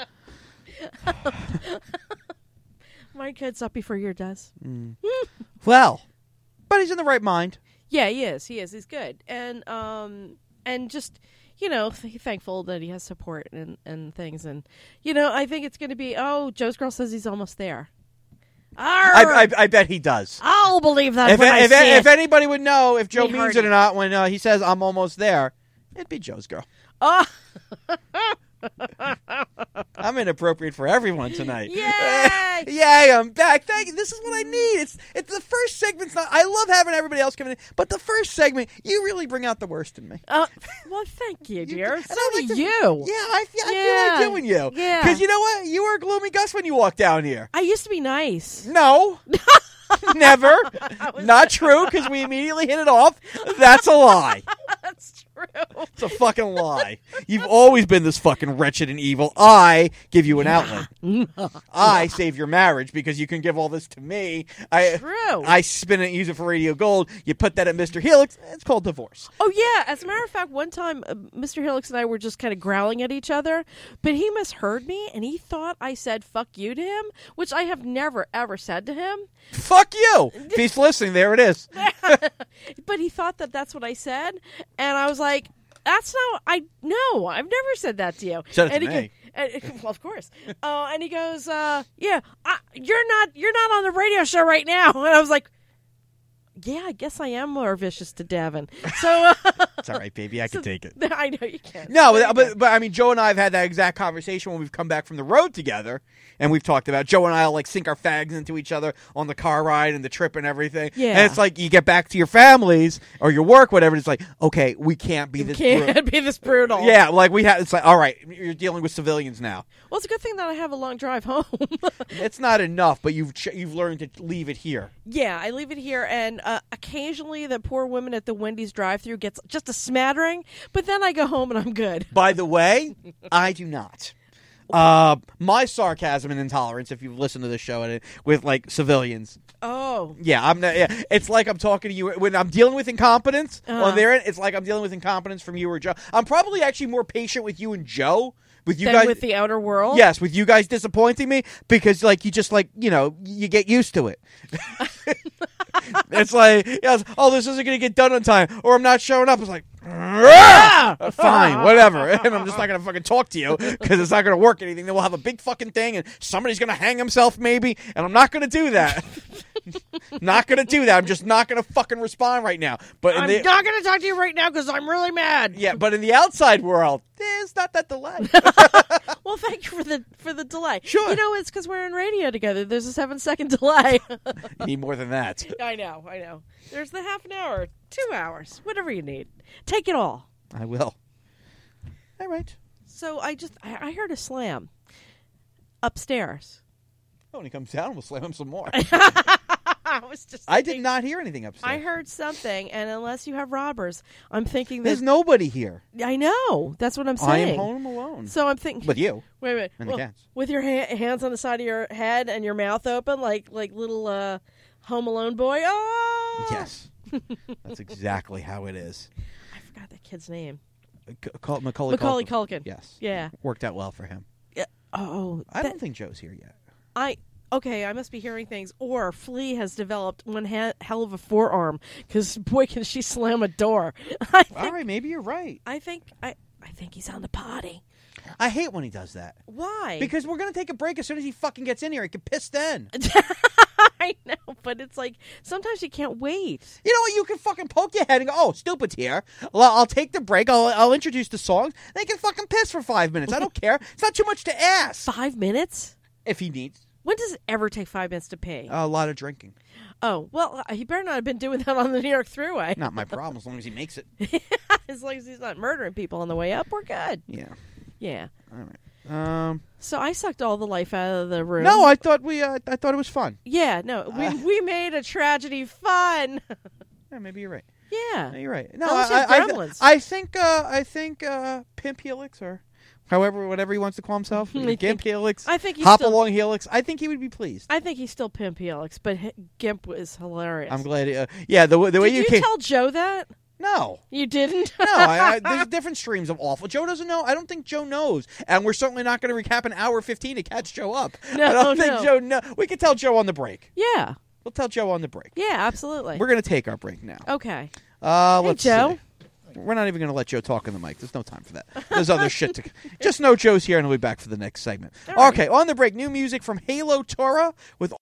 Mine gets up before yours does. Well, but he's in the right mind. Yeah, he is. He is. He's good, and um, and just you know, th- thankful that he has support and and things, and you know, I think it's going to be. Oh, Joe's girl says he's almost there. I, Arr! I, I bet he does. I'll believe that If, when I if, see if it. anybody would know if Joe Me means Hardy. it or not when uh, he says, I'm almost there, it'd be Joe's girl. Oh, I'm inappropriate for everyone tonight. Yay! Yay, I'm back. Thank you. This is what I need. It's it's the first segment's not I love having everybody else come in, but the first segment, you really bring out the worst in me. Uh, well, thank you, dear. And So I do like to- you. Yeah, I, feel, I Yeah. feel like doing you. Yeah. Because you know what? You were a gloomy Gus when you walked down here. I used to be nice. No. Never. Not true, because we immediately hit it off. That's a lie. That's true. It's a fucking lie. You've always been this fucking wretched and evil. I give you an outlet. I save your marriage because you can give all this to me. I, True. I spin it and use it for Radio Gold. You put that at Mister Helix. It's called divorce. Oh, yeah. As a matter of fact, one time, uh, Mister Helix and I were just kind of growling at each other, but he misheard me, and he thought I said fuck you to him, which I have never, ever said to him. Fuck you. If he's listening, there it is. But he thought that that's what I said, and I was like, that's not, I, no, I've never said that to you. Said it and to he me. Go, and, well, of course. Uh, and he goes, uh, yeah, I, you're not, you're not on the radio show right now. And I was like, yeah, I guess I am more vicious to Davin. So uh, It's all right, baby. I can take it. I know you can. No, There you but, go. but but I mean, Joe and I have had that exact conversation when we've come back from the road together, and we've talked about Joe and I will like sink our fags into each other on the car ride and the trip and everything. Yeah. And it's like you get back to your families or your work, whatever. It's like, okay, we can't be this. can't bru- be this brutal. Yeah, like we had. It's like, all right, you're dealing with civilians now. Well, it's a good thing that I have a long drive home. It's not enough, but you've ch- you've learned to leave it here. Yeah, I leave it here, and uh, occasionally the poor woman at the Wendy's drive-thru gets just a smattering, but then I go home and I'm good. By the way, I do not. Uh, my sarcasm and intolerance, if you've listened to this show and it, with like civilians, Oh, yeah, I'm not. Yeah, it's like I'm talking to you when I'm dealing with incompetence Uh-huh. on their end. It's like I'm dealing with incompetence from you or Joe. I'm probably actually more patient with you and Joe. With you then guys, with the outer world. yes, with you guys disappointing me because like you just like you know you get used to it. It's like yes, oh this isn't going to get done on time or I'm not showing up. It's like "Ah! Fine, whatever, and I'm just not going to fucking talk to you because it's not going to work anything. Then we'll have a big fucking thing and somebody's going to hang himself maybe, and I'm not going to do that. Not going to do that. I'm just not going to fucking respond right now. But in I'm the, not going to talk to you right now because I'm really mad. yeah, but in the outside world, there's not that delay. Well, thank you for the for the delay. Sure. You know, it's because we're in radio together. There's a seven second delay. You need more than that. I know, I know. There's the half an hour, two hours, whatever you need. Take it all. I will. All right. So I just I, I heard a slam upstairs. Oh, when he comes down, we'll slam him some more. I was just I did thinking- not hear anything upstairs. I heard something, and unless you have robbers, I'm thinking There's that nobody here. I know. That's what I'm I saying. am home alone. So I'm thinking With you. Wait a minute. And the Well, cats. with your ha- hands on the side of your head and your mouth open, like like little uh, Home Alone boy. Oh, Yes. That's exactly how it is. I forgot that kid's name. C- call it Macaulay, Macaulay Culkin. Culkin. Yes. Yeah. Worked out well for him. Yeah. Oh, I that- don't think Joe's here yet. I okay. I must be hearing things. Or Flea has developed one ha- hell of a forearm because boy, can she slam a door. I think, All right, maybe you're right. I think I I think he's on the potty. I hate when he does that. Why? Because we're going to take a break as soon as he fucking gets in here. He can piss then. I know, but it's like sometimes you can't wait. You know what? You can fucking poke your head and go, oh, stupid's here. Well, I'll take the break. I'll, I'll introduce the songs. They can fucking piss for five minutes. I don't care. It's not too much to ask. Five minutes? If he needs. When does it ever take five minutes to pee? A lot of drinking. Oh, well, uh, he better not have been doing that on the New York Thruway. Not my problem as long as he makes it. As long as he's not murdering people on the way up, we're good. Yeah. Yeah. All right. Um. So I sucked all the life out of the room. No, I thought we. Uh, I thought it was fun. Yeah, no, we Uh. we made a tragedy fun. Yeah, maybe you're right. Yeah. No, you're right. No, Unless you I, have I, I, gremlins. I think. Uh, I think. Uh, Pimp Helix or, however, whatever he wants to call himself, I Gimp think- Helix, I think he's Hop still- Along Helix. I think he would be pleased. I think he's still Pimp Helix, but H- Gimp was hilarious. I'm glad. Uh, yeah, the the way Did you you came. tell Joe that? no. You didn't? No, I, I, there's different streams of awful. Joe doesn't know. I don't think Joe knows, and we're certainly not going to recap an hour fifteen to catch Joe up. No, I don't think no. Joe. No, we can tell Joe on the break. Yeah. We'll tell Joe on the break. Yeah, absolutely. We're going to take our break now. okay. Uh, Hey, let's Joe. see. We're not even going to let Joe talk in the mic. There's no time for that. There's other shit to. Just know Joe's here, and he'll be back for the next segment. All right. Okay, on the break, new music from Halo Torah with.